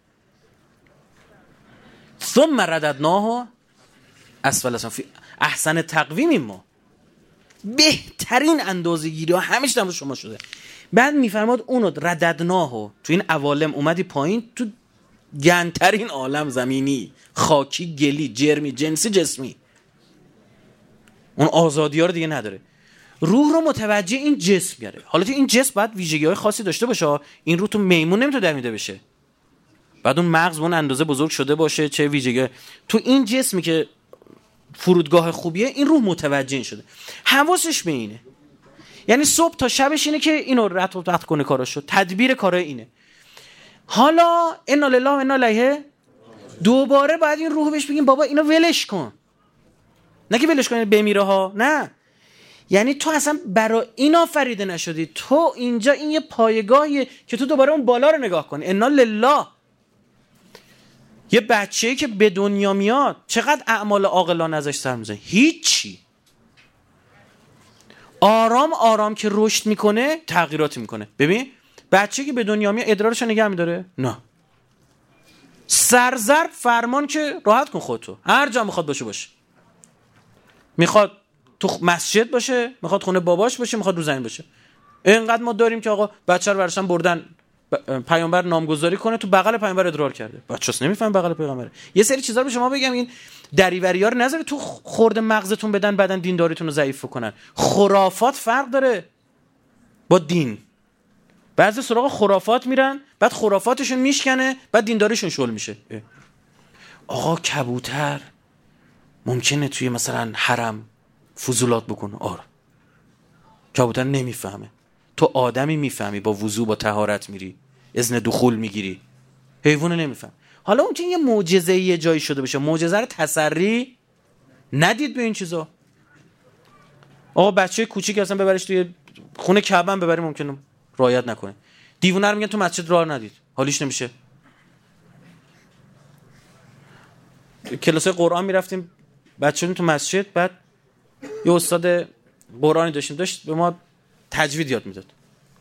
ثم رددناه اسفل سافلین، احسن تقویمیم ما، بهترین اندازه‌گیری ها همش در شما شده. بعد میفرماد اونو رددناه، تو این عوالم اومدی پایین، تو گندترین عالم زمینی، خاکی، گلی، جرمی، جنسی، جسمی، اون آزادی ها رو دیگه نداره. روح رو متوجه این جسم میاره. حالا تو این جسم باید ویژگی‌های خاصی داشته باشه. این روح تو میمون نمیتونه دمیده بشه، بعد اون مغز اون اندازه بزرگ شده باشه، چه ویژگی تو این جسمی که فرودگاه خوبیه، این روح متوجه این شده، حواسش به اینه. یعنی صبح تا شبش اینه که اینو رد و رد کنه کاراشو، تدبیر کارای اینه. حالا انا لله و انا الیه، دوباره باید این روح بهش بگیم بابا اینو ولش کن، نه که ولش کن بمیره ها، نه. یعنی تو اصلا برای این آفریده نشدی، تو اینجا این یه پایگاهیه که تو دوباره اون بالا رو نگاه کنی. انا لله. یه بچه‌ای که به دنیا میاد چقدر اعمال عاقلانه ازش سر میزنه؟ هیچی. آرام آرام که رشد میکنه تغییراتی میکنه. ببین بچه‌ای که به دنیا میاد ادرارشو نگه میداره؟ نه. سرزر فرمان که راحت کن خودتو، هر جا میخواد باشه باشه. میخواد تو مسجد باشه، میخواد خونه باباش باشه، میخواد رو زمین باشه. اینقدر ما داریم که آقا بچه رو براشون بردن پیامبر نامگذاری کنه، تو بغل پیامبر ادرار کرده، بچه‌اس نمیفهم بغل پیامبره. یه سری چیزا رو به شما بگم، این دریوری‌ها رو نذارید تو خورد مغزتون بدن بعدن دینداریتون رو ضعیف کنن. خرافات فرق داره با دین. بعضی سراغ خرافات میرن، بعد خرافاتشون میشکنه، بعد دینداریشون شل میشه. آقا کبوتر ممکنه توی مثلا حرم فضولات بکنه، آره کبوتر نمیفهمه. تو آدمی میفهمی، با وضو با طهارت میری، اذن دخول میگیری، حیوان نمیفهم. حالا اون که یه معجزه یه جایی شده باشه، معجزه رو تسری ندید به این چیزا. آقا بچه کوچیک اصلا ببرش توی خونه کعبه ببری ممکنه رعایت نکنه، دیوونه رو میگن تو مسجد راه ندید، حالیش نمیشه. کلاس قرآن میرفتیم بچه‌ها تو مسجد، بعد یه استاد قرآنی داشتیم داشت به ما تجوید یاد میداد.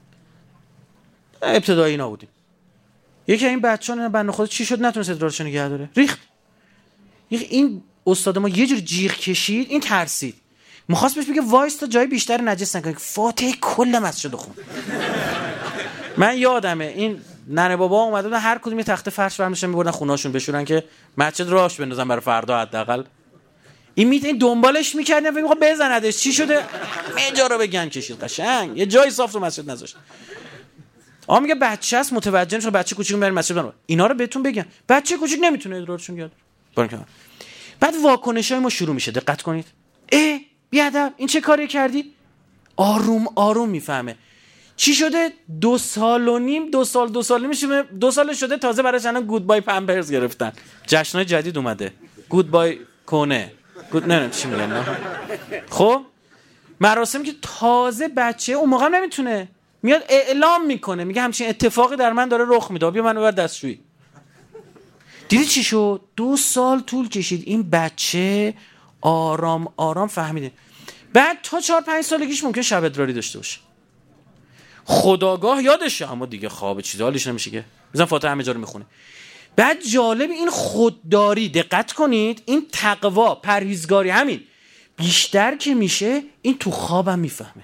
ابتدایی اینا بودیم. یکی این بچه‌ها بنده خدا چی شد نتونست ادرارشو نگه داره، ریخت. این استاد ما یه جور جیغ کشید، این ترسید، می‌خواست بهش بگه وایس تا جای بیشتر نجس نکنی، فاتحه کل مسجد خون. من یادمه این ننه بابا اومده بودن هر کدوم یه تخته فرش برمی‌شن می‌بردن خونه‌شون بشورن که مسجد راهش بندازن برای فردا حداقل. این میت این دنبالش می‌کردن فکر می‌خواد بزندش، چی شده؟ اینجا رو بگن کشید قشنگ، یه جای صاف تو مسجد نذاشت. آ میگه بچه‌ست متوجه نشه، بچه کوچیک بریم مسجد برن. اینا رو بهتون بگم، بچه کوچیک نمیتونه ادرارشون یاد بگیره. بعد واکنش‌های ما شروع میشه، دقت کنید. اه بیادب این چه کاری کردی؟ آروم آروم میفهمه. چی شده؟ دو سال و نیم دو سال دو سال میشه دو سال شده تازه براش الان گود بای پمپرز گرفتن. جشنای جدید اومده. گود بای کنه. گود نه نه چی میگن؟ خب مراسم که تازه بچه اون موقع نمیتونه، میاد اعلام میکنه، میگه همچین اتفاقی در من داره رخ میده، بیا منو ببر دستشویی. دیدی چی شد؟ دو سال طول کشید این بچه آرام آرام فهمیده. بعد تا چهار پنج سالگیش ممکن شب ادراری داشته باشه، خودآگاه یادشه، اما دیگه خواب چیزا حالش نمیشه که مثلا فاتحه همه جا رو میخونه. بعد جالب این خودداری، دقت کنید، این تقوا پرهیزگاری همین بیشتر که میشه این تو خوابم میفهمه.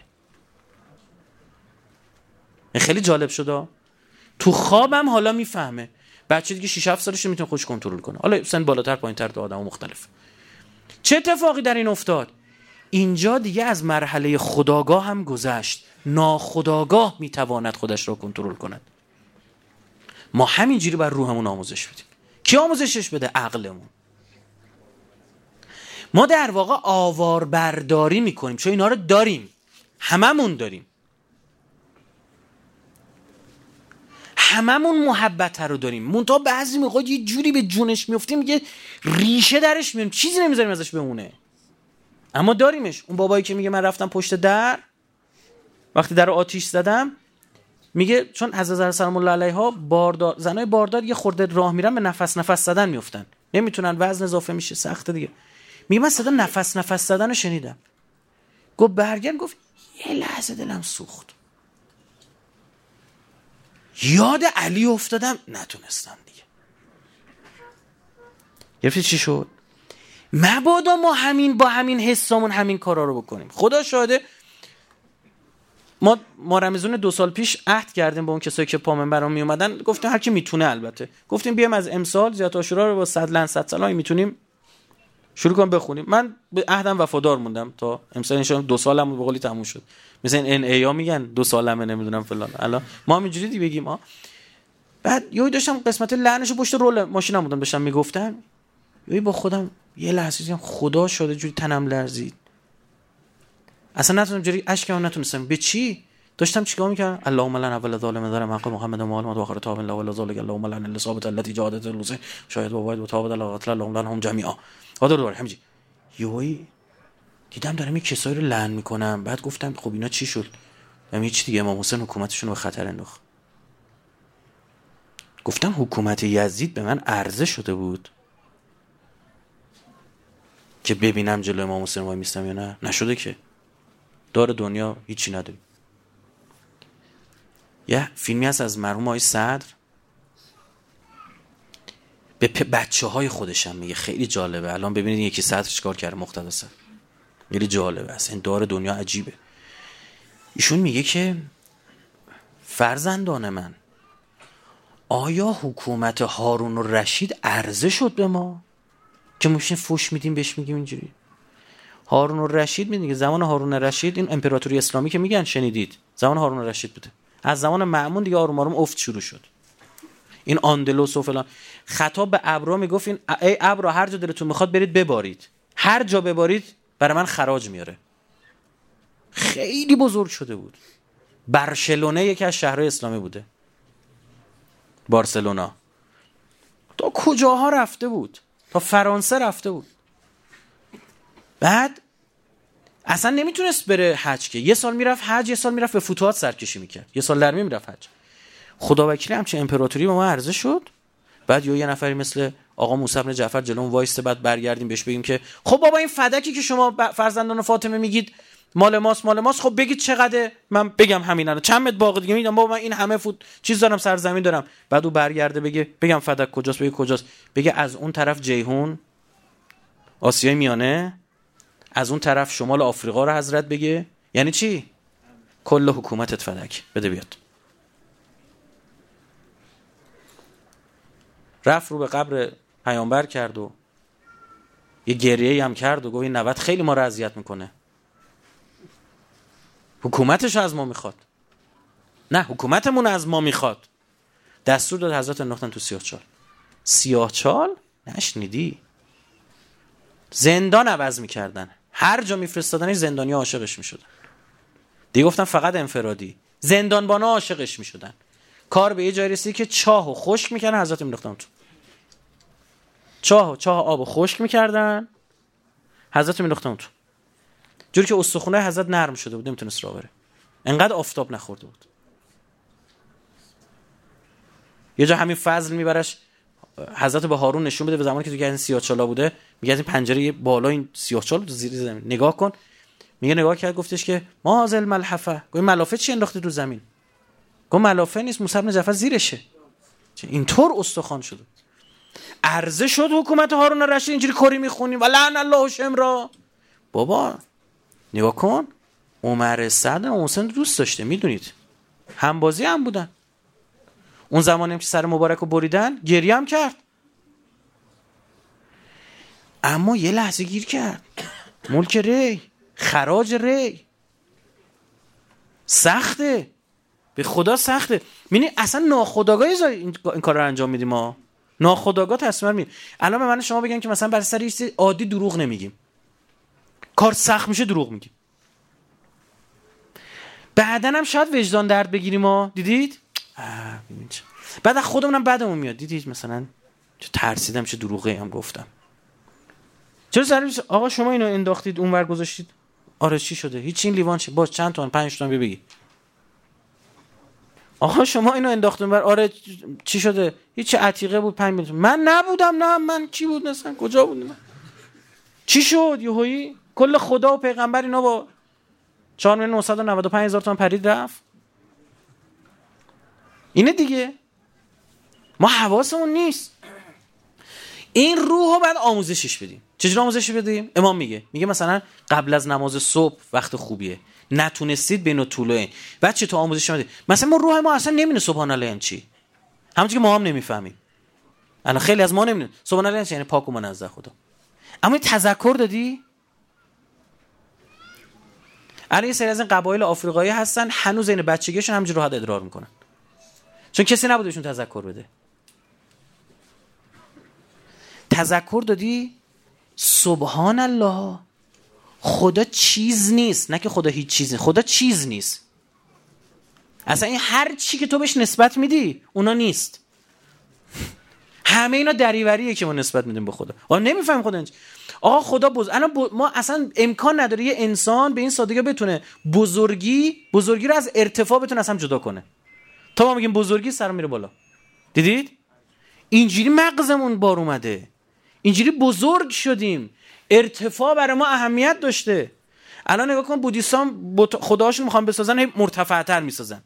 خیلی جالب شده، تو خوابم حالا میفهمه. بچه دیگه شش هفت سالشه میتونه خودش کنترل کنه، حالا سن بالاتر پایینتر تو آدم‌ها مختلف. چه اتفاقی در این افتاد؟ اینجا دیگه از مرحله خودآگاه هم گذشت، ناخودآگاه میتواند خودش را کنترل کند. ما همینجوری بر روحمون آموزش بدیم. کی آموزشش بده؟ عقلمون. ما در واقع آواربرداری میکنیم، چون اینا رو داریم هممون داریم، هممون محبت رو داریم، منتها بعضی موقع یه جوری به جونش میفتیم میگه ریشه درش میاریم، چیزی نمیذاریم ازش بمونه، اما داریمش. اون بابایی که میگه من رفتم پشت در، وقتی در آتیش زدم، میگه چون حضرت سلام الله علیها باردار، زنای باردار یه خورده راه میرن به نفس نفس زدن میافتن، نمیتونن، وزن اضافه میشه، سخته دیگه. میگه من صدا نفس نفس زدن رو شنیدم. گفت برگرد، گفت یه لحظه دلم سوخت، یاد علی افتادم، نتونستم دیگه. گرفتی چی شد؟ مبادا ما همین با همین حسامون همین کارا رو بکنیم. خدا شاهده ما ما رمضان دو سال پیش عهد کردیم با اون کسایی که پامن برام می اومدن، گفتیم هر کی میتونه، البته گفتیم بیام از امسال زیارت عاشورا رو با صد لن صد سالایی میتونیم شروع کنیم بخونیم. من به عهدم وفادار موندم تا امسال، ان شاء الله دو سالم به قولی تموم شد. مثلا ان ای ها میگن دو سالمه نمیدونم فلان، الان ما همینجوری دی بگیم ها. بعد یهو داشتم قسمت لعنشو پشت رول ماشینم بودم داشتم میگفتم، یهو با خودم یه لحظه دیدم خدا شده جوری تنم لرزید، اصلا نتونم جوری اشکم نتونستم. به چی داشتم چیکار میکردم؟ اللهم لنا اول ظالم دار مقام محمد و محمد و آخر تاب الله ولا ذلك، اللهم لنا الاصابه التي جادت الحسين شاهد و باید و تاب الله قتل اللهم لنا هم جميعا. آدر دور همینجوری یوی دیدم دارم یه کسایی رو لعن میکنم. بعد گفتم خب اینا چی شد؟ من هیچ دیگه، امام حسین حکومتشون رو به خطر انداخت. گفتم حکومت یزید به من عرضه شده بود که ببینم جلوی امام حسین وای میستم یا نه؟ نشده که. دار دنیا هیچی نداریم. یه فیلمی هست از مرحوم آقای صدر، به بچه های خودشم میگه، خیلی جالبه. الان ببینید یکی صدر چیکار کرده، مقتدسه، خیلی جالبه. اصلا دار دنیا عجیبه. ایشون میگه که فرزندان من، آیا حکومت هارون الرشید عرضه شد به ما که ماشین فوش میدیم بهش میگیم اینجوری؟ هارون الرشید میدونید که زمان هارون الرشید، این امپراتوری اسلامی که میگن شنیدید، زمان هارون الرشید بوده. از زمان مأمون دیگه آروم آروم افت شروع شد. این اندلس و فلان، خطاب به ابرا میگفت این ای ابرا هر جا دلتون میخواد برید ببارید، هر جا ببارید برای من خراج میاره. خیلی بزرگ شده بود. برشلونه یکی از شهرهای اسلامی بوده، بارسلونا. تا کجاها رفته بود، تا فرانسه رفته بود. بعد اصلا نمیتونست بره حج، که یه سال میرفت حج، یه سال میرفت به فتوحات سرکشی میکرد، یه سال درمی میرفت حج. خدا وکیلی همچین امپراتوری به ما عرضه شد. بعد یه نفری مثل آقا موسی بن جعفر جلوم وایسته، بعد برگردیم بهش بگیم که خب بابا این فدکی که شما فرزندان فاطمه میگید مال ماست مال ماست، خب بگید چقدره، من بگم همینا، چند متر باغ دیگه میدم بابا، من این همه فوت چیز دارم، سرزمین دارم. بعد او برگرده بگه بگم فدک کجاست، بگه کجاست، بگه از اون طرف جیهون آسیای میانه، از اون طرف شمال آفریقا رو حضرت بگه. یعنی چی؟ کل حکومتت فدک بده بیاد. رفت رو به قبر پیامبر کرد و یه گریه‌ای هم کرد و گفت این نوبت خیلی ما رو اذیت میکنه، حکومتش از ما میخواد، نه حکومتمون از ما میخواد. دستور داد حضرت انداختن تو سیاه چال. سیاه چال نشنیدی؟ زندان عوض میکردن، هر جا میفرستادنش زندانیا عاشقش میشدن. دیگه گفتن فقط انفرادی، زندانبانا عاشقش میشدن. کار به یه جایی رسید که چاهو خشک میکردن، حضرت مینداختن تو چاه، چاه آبو خشک میکردن، حضرت مینداختن تو، جوری که استخونه حضرت نرم شده بود، نمیتونست راه بره، انقدر آفتاب نخورده بود. یه جا همین فضل میبرش حضرت به هارون نشون بده، به زمانی که تو گردن سیاه‌چالا بوده، میگه از این پنجره بالا این سیاه‌چال تو زیر زمین نگاه کن. میگه نگاه کرد، گفتش که ما هذل ملحفه، گفت ملافه چی انداخته تو زمین؟ گفت ملافه نیست، موسی بن جعفر زیرشه. اینطور استخوان شده. عرضه شد حکومت هارون الرشید، اینجوری کری میخونیم ولعن الله شمرا. بابا نگاه کن، عمر سعد و حسین دوست داشته، میدونید همبازی هم بودن. اون زمانی که سر مبارک رو بریدن گریه هم کرد، اما یه لحظه گیر کرد. ملک ری، خراج ری سخته، به خدا سخته. می‌بینی اصلا ناخودآگاه این, این کار رو انجام میدیم ما، ناخودآگاه تصمیم می‌گیریم. الان به من شما بگم که مثلا برای سر یه چیز عادی دروغ نمیگیم، کار سخت میشه دروغ میگیم. بعدن هم شاید وجدان درد بگیریم ما. دیدید؟ بعد از خودمونم بعدمون میاد. دیدید مثلا چه ترسیدم، چه دروغی هم گفتم. چرا سرویس آقا شما اینو انداختید اونور گذاشتید؟ آره چی شده؟ هیچ، این لیوان چه؟ باز چند تومن؟ پنج تومن بگی. آقا شما اینو انداختون بر. آره چی شده؟ هیچ، عتیقه بود پنج میلیون. من نبودم. نه من کی بود مثلا؟ کجا بود من؟ چی شد یهویی کل خدا و پیغمبر اینا با چهار میلیون و نهصد و نود و پنج هزار تومان پرید رفت؟ اینه دیگه. ما حواسمون نیست. این روحو بعد آموزشش بدیم. چجوری آموزش بدیم؟ امام میگه میگه مثلا قبل از نماز صبح وقت خوبیه، نتونستید بین طولوین بچه تو آموزش بدید. مثلا ما روح ما اصلا نمیدونه سبحان الله یعنی چی، همونطور که ما هم نمیفهمیم. الان خیلی از ما نمیدونن سبحان الله یعنی پاک و منزه خدا. اما تذکر دادی؟ الان یه سری از این قبایل آفریقایی هستن هنوز این بچگیشون همینجوری راحت ادرار میکنن، چون کسی نبوده بهشون تذکر بده. تذکر دادی؟ سبحان الله، خدا چیز نیست. نه که خدا هیچ چیزی، خدا چیز نیست. اصلا این هر چی که تو بهش نسبت میدی اونا نیست. همه اینا دریوریه که ما نسبت میدیم به خدا. آقا نمیفهم خدا اینج. آقا خدا بز... الان ب... ما اصلا امکان نداره یه انسان به این سادگی بتونه بزرگی بزرگی رو از ارتفاع بتونه اصلا جدا کنه. تا ما میگیم بزرگی سر میره بالا. دیدید؟ اینجوری مغزمون بار اومده، اینجوری بزرگ شدیم، ارتفاع برای ما اهمیت داشته. الان نگاه کن بودیستان خداهاشون میخوان بسازن مرتفع‌تر میسازن.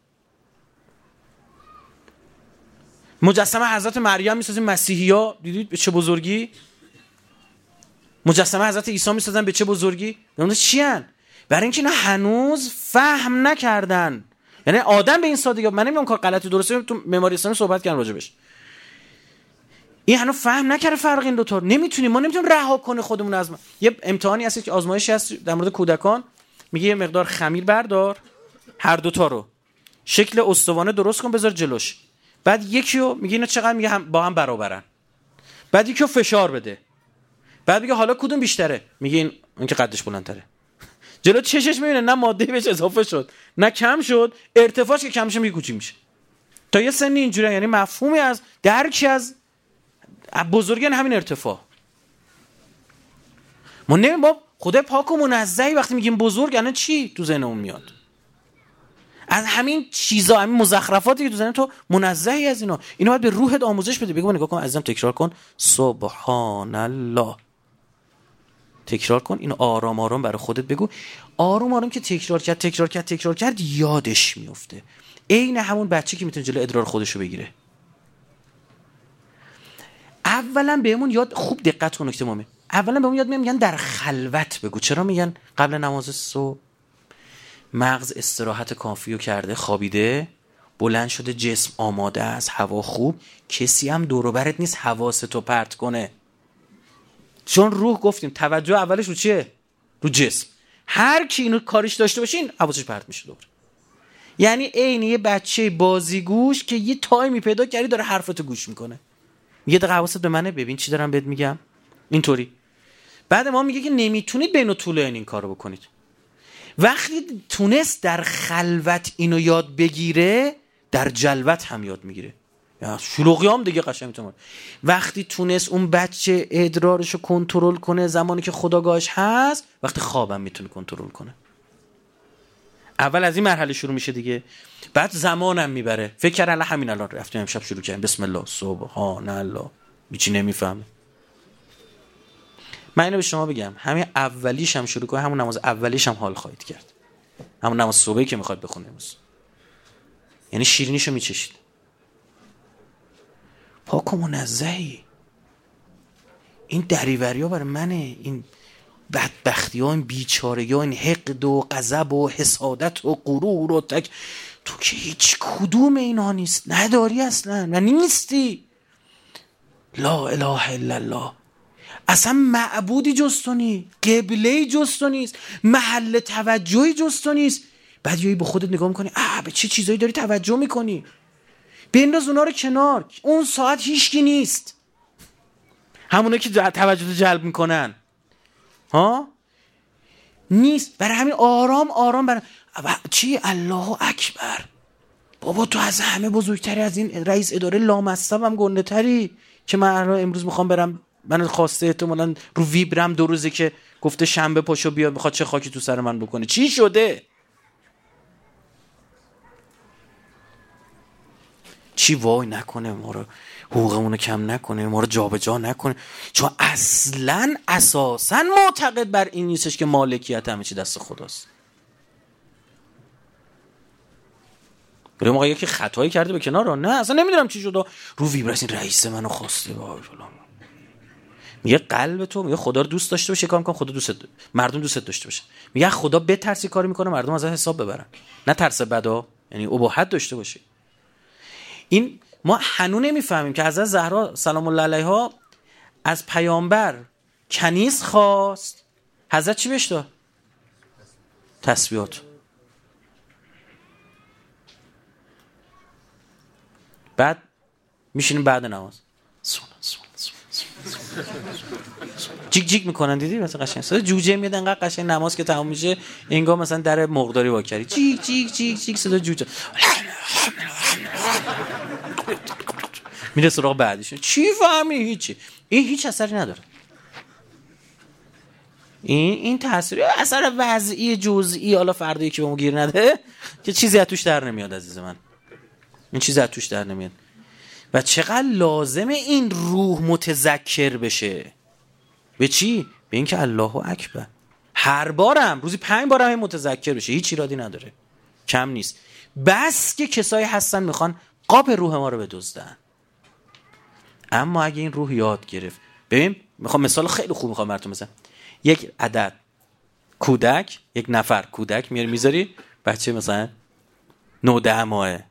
مجسمه حضرت مریم میسازن مسیحی‌ها، دیدید به چه بزرگی؟ مجسمه حضرت عیسی میسازن به چه بزرگی؟ اون چی ان؟ برای اینکه اینا هنوز فهم نکردن. یعنی آدم به این سادگی، من نمیگم کار غلطی درسته، تو معماری اسلامی صحبت کردن راجبش. این هنوز فهم نکرده فرق این دو تا. نمیتونیم، ما نمیتونیم رها کنه خودمون از ما. یه امتحانی هست که آزمایشی هست در مورد کودکان، میگه یه مقدار خمیر بردار، هر دو تا رو شکل استوانه درست کن بذار جلوش. بعد یکیو میگه اینا چقدر، میگه هم با هم برابرن. بعد یکیو فشار بده. بعد میگه حالا کدوم بیشتره؟ میگه این اون که قدش بلندتره. جلو چشش میبینه نه ماده بهش اضافه شد نه کم شد، ارتفاعش که کم شه میگه کوچیک میشه. تا یه سنی اینجوریه، یعنی مفهومی از درکی از بزرگی همین ارتفاع. ما نمیم با خدا پاک و منزهی وقتی میگیم بزرگ یعنی چی تو ذهنمون میاد؟ از همین چیزا، همین مزخرفاتی که تو ذهن تو منزهی از اینا. اینو باید به روحت آموزش بده. بگو نگاه کن عزیزم، تکرار کن سبحان الله. تکرار کن اینو آرام آرام برای خودت بگو. آروم آروم که تکرار کرد تکرار کرد تکرار کرد یادش میفته. عین همون بچه که میتونه جلو ادرار خودشو بگیره. اولا بهمون یاد، خوب دقت کن نکته مهمه، اولا بهمون یاد میگن در خلوت بگو. چرا میگن قبل نماز صبح؟ مغز استراحت کافیو کرده، خوابیده، بلند شده، جسم آماده است، هوا خوب، کسی هم دور و برت نیست حواستو پرت کنه. چون روح گفتیم توجه اولش رو چیه؟ رو جسم. هر کی اینو کارش داشته باشین حواسش پرت میشه دوباره. یعنی عین یه بچه بازیگوش که یه تایمی پیدا کردی داره حرفتو گوش میکنه. یه دقیقه حواست به منه، ببین چی دارم بهت میگم. اینطوری. بعد ما میگه که نمیتونید بین طولین این کارو بکنید. وقتی تونست در خلوت اینو یاد بگیره، در جلوت هم یاد میگیره. یا شلوغی هم دیگه قشنگ میتونه. وقتی تونست اون بچه ادرارشو کنترل کنه زمانی که خودآگاهش هست، وقتی خوابم میتونه کنترل کنه. اول از این مرحله شروع میشه دیگه. بعد زمانم میبره. فکر کردن الان همین الان رفتیم امشب شروع کردیم بسم الله سبحان الله، هیچی نمیفهمه. من اینو به شما بگم، همین اولیش هم شروع کنه، همون نماز اولیش هم حال خواهید کرد. همون نماز صبحی که میخواد بخونه امروز، یعنی شیرینیشو میچشید. پاک و منزهی. این دریوری ها برای منه، این بدبختی ها، این بیچارگی ها، این حقد و غضب و حسادت و غرور و تک، تو که هیچ کدوم اینا نیست، نداری اصلا و نیستی. لا اله الا الله. اصلا معبودی جز تو نیست، قبله‌ای جز تو نیست، محل توجهی جز تو نیست. بعد یهو به خودت نگاه میکنی، آ به چه چیزایی داری توجه میکنی؟ بنداز اونا رو کنار. اون ساعت هیچکی نیست، همونه که توجه جلب میکنن. ها نیست. برای همین آرام آرام برای چی؟ الله اکبر. بابا تو از همه بزرگتری، از این رئیس اداره لامصب هم گنده تری که من امروز میخوام برم، من خواسته احتمالاً رو ویبرم دو روزه که گفته شنبه پاشو بیا، میخواد چه خاکی تو سر من بکنه. چی شده؟ چی وای نکنه ما رو، حقوقمون رو کم نکنه، ما رو جابجا نکنه، چون اصلاً اساساً معتقد بر این نیستش که مالکیت همه چی دست خداست. برای موقع یکی خطایی کرده به کنار، نه اصلا نمیدونم چی شده، رو ویبرس این رئیس منو خواسته وای فلان. میگه قلب تو میگه خدا رو دوست داشته باشه، کار کن خدا دوست مردم دوست داشته باشه. میگه خدا به ترسی کاری میکنه مردم ازش حساب ببرن، نه ترس بدا، یعنی اباحت داشته باشه. این ما هنوز نمیفهمیم که حضرت زهرا سلام الله علیها از پیامبر کنیز خواست، حضرت چی بهش داد؟ تسبیحات. بعد میشینیم بعد نماز سون سون جیک جیک میکنن، دیدی مثلا قشنگ صدا جوجه میاد انقدر قشنگ، نماز که تمام میشه انگار مثلا در مرغداری وا کردی، جیک جیک جیک جیک صدا جوجه میره سراغ بعدیش. چی فهمی؟ هیچی. این هیچ اثری نداره. این این تاثیر اثر وضعی جزئی، حالا فردایی که به ما گیر نده که چیزی از توش در نمیاد عزیز من، این چیزی از توش در نمیاد. و چقدر لازمه این روح متذکر بشه به چی؟ به این که الله اکبر. هر بارم روزی پنج بارم این متذکر بشه، هیچ ایرادی نداره، کم نیست. بس که کسایی هستن میخوان قاب روح ما رو بدزدن. اما اگه این روح یاد گرفت، ببین میخوام مثال خیلی خوب میخوام براتون بزنم. یک عدد کودک، یک نفر کودک میاری میذاری بچه مثلا نه ده ماهه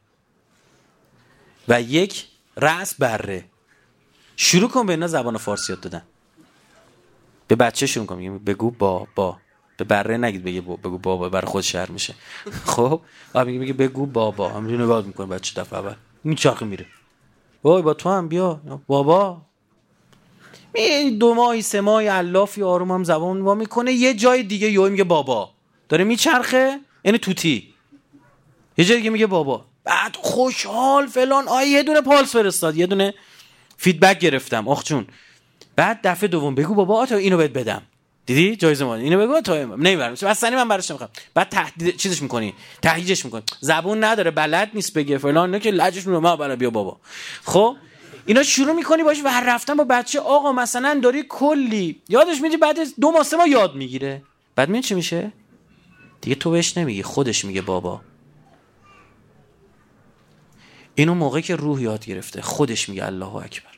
و یک رأس بره، شروع کن به اینا زبان فارسی یاد دادن. به بچه شروع کن میگه بگو با با، به بره نگید بگه بگو بابا، بر خود شهر میشه. خب میگه میگه بگو بابا، همینجوری نگاه میکنه بچه دفعه اول میچاخه میره، وای با تو هم بیا بابا. می دو ماهی سه ماهی علافی آروم هم زبان وا میکنه، یه جای دیگه یهو میگه بابا، داره میچرخه، یعنی توتی، یه جای دیگه میگه بابا، بعد خوشحال فلان، آ یه دونه پالس فرستاد، یه دونه فیدبک گرفتم آخ جون. بعد دفعه دوم بگو بابا تا اینو بهت بدم، دیدی جایزه ما اینو بگو تا نمیبرم، اصلا من براش نمیخوام. بعد تهدید چیزش میکنی، تهییجش میکنی، زبون نداره، بلد نیست بگه فلان، نه که لجش میگه ما برا بیا بابا. خب اینا شروع میکنی باش و رفتن با بچه، آقا مثلا داری کلی یادش میدی، بعد دو ماه سه ماه یاد میگیره، بعد میگه چی میشه دیگه؟ تو بهش نمیگی، خودش میگه بابا. اینو موقعی که روح یاد گرفته خودش میگه الله اکبر،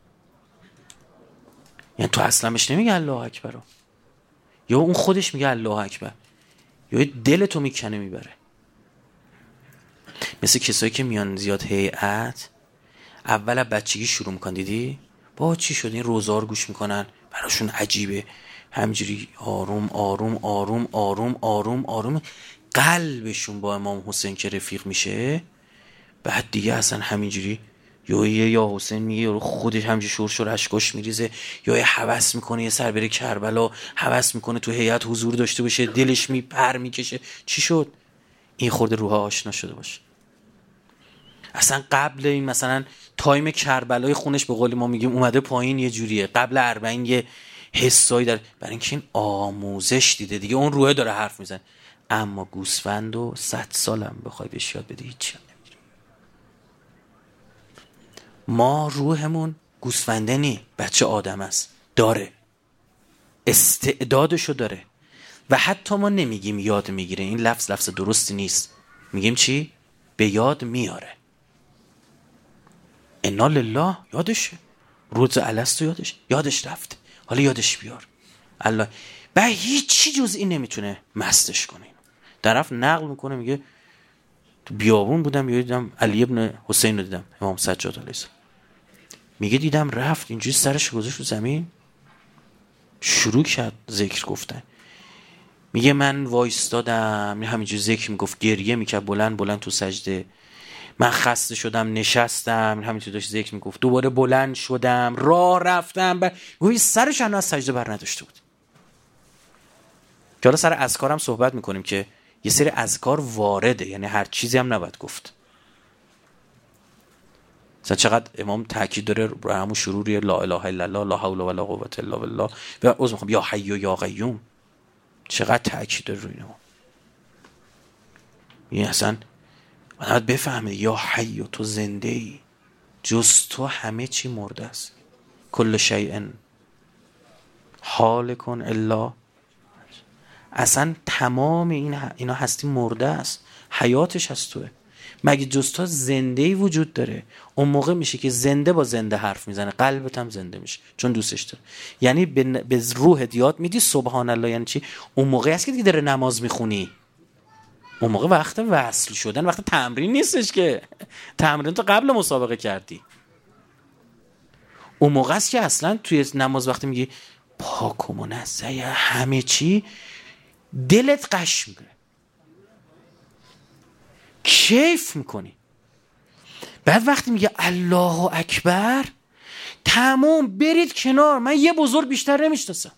یعنی تو اصلا بهش نمیگه الله اکبر، یا اون خودش میگه الله اکبر، یا دل تو میکنه میبره. مثل کسایی که میان زیاد هیئت، اول بچگی شروع میکن، دیدی با چی شد این روزا رو گوش میکنن، براشون عجیبه، همینجوری آروم آروم آروم آروم آروم آروم قلبشون با امام حسین که رفیق میشه، بعد دیگه اصلا همینجوری یا یا حسین میگه یا خودش همینجوری شور شور اشکاش میریزه، یا یه هوس میکنه یه سر بره کربلا، هوس میکنه تو هیئت حضور داشته باشه، دلش میپر میکشه. چی شد؟ این خورده روح آشنا شده باشه. اصلا قبل این مثلا تایم کربلای خونش به قول ما میگیم اومده پایین، یه جوریه، قبل اربعین یه حسایی داره، برای اینکه این آموزش دیده دیگه، اون روحه داره حرف میزنه. اما گوسفند و صد سالم بخوای بهش یاد بده هیچی هم نمیگیره. ما روحمون گوسفنده نی، بچه آدم است، داره استعدادشو داره و حتی ما نمیگیم یاد میگیره، این لفظ لفظ درستی نیست، میگیم چی؟ به یاد میاره. انا لله یادشه، روز الستو یادش یادش رفته، حالا یادش بیار الله. به هیچی جز این نمیتونه مستش کنه. طرف نقل میکنه میگه تو بیابون بودم، یا دیدم علی ابن حسین رو دیدم، امام سجاد علیه السلام، میگه دیدم رفت اینجوری سرش گذاشت رو زمین، شروع کرد ذکر گفتن. میگه من وایستادم همینجوری ذکر میگفت، گریه میکرد بلند بلند تو سجده، من خسته شدم نشستم، همینطور داشت ذکر میگفت، دوباره بلند شدم راه رفتم، گویی سرش هنوز از سجده بر نداشته بود. که حالا سر اذکار هم صحبت میکنیم که یه سری اذکار وارده، یعنی هر چیزی هم نباید گفت. مثلا چقدر امام تاکید داره رو همون شروع لا اله الا الله لا حول ولا قوه الا بالله و عذر میخوام یا حی و یا قیوم، چقدر تاکید داره روی اینا. این اصلا باید بفهمه یا حی و تو زنده ای، جز تو همه چی مرده است. کل شیء حالک الا، اصلا تمام این اینا هستی مرده است، حیاتش از توه. مگه جز تو زنده ای وجود داره؟ اون موقع میشه که زنده با زنده حرف میزنه، قلبت هم زنده میشه چون دوستش داره. یعنی به روحت یاد میدی سبحان الله. یعنی چی؟ اون موقعی است که دیگه داره نماز میخونی. اون موقع وقت وصل شدن، وقت تمرین نیستش که تمرین تو قبل مسابقه کردی. اون موقع است که اصلا توی نماز وقتی میگی پاک و منزه همه چی، دلت قش میگیره، کیف میکنی. بعد وقتی میگه الله اکبر، تمام برید کنار، من یه بزرگ بیشتر نمیشناسم.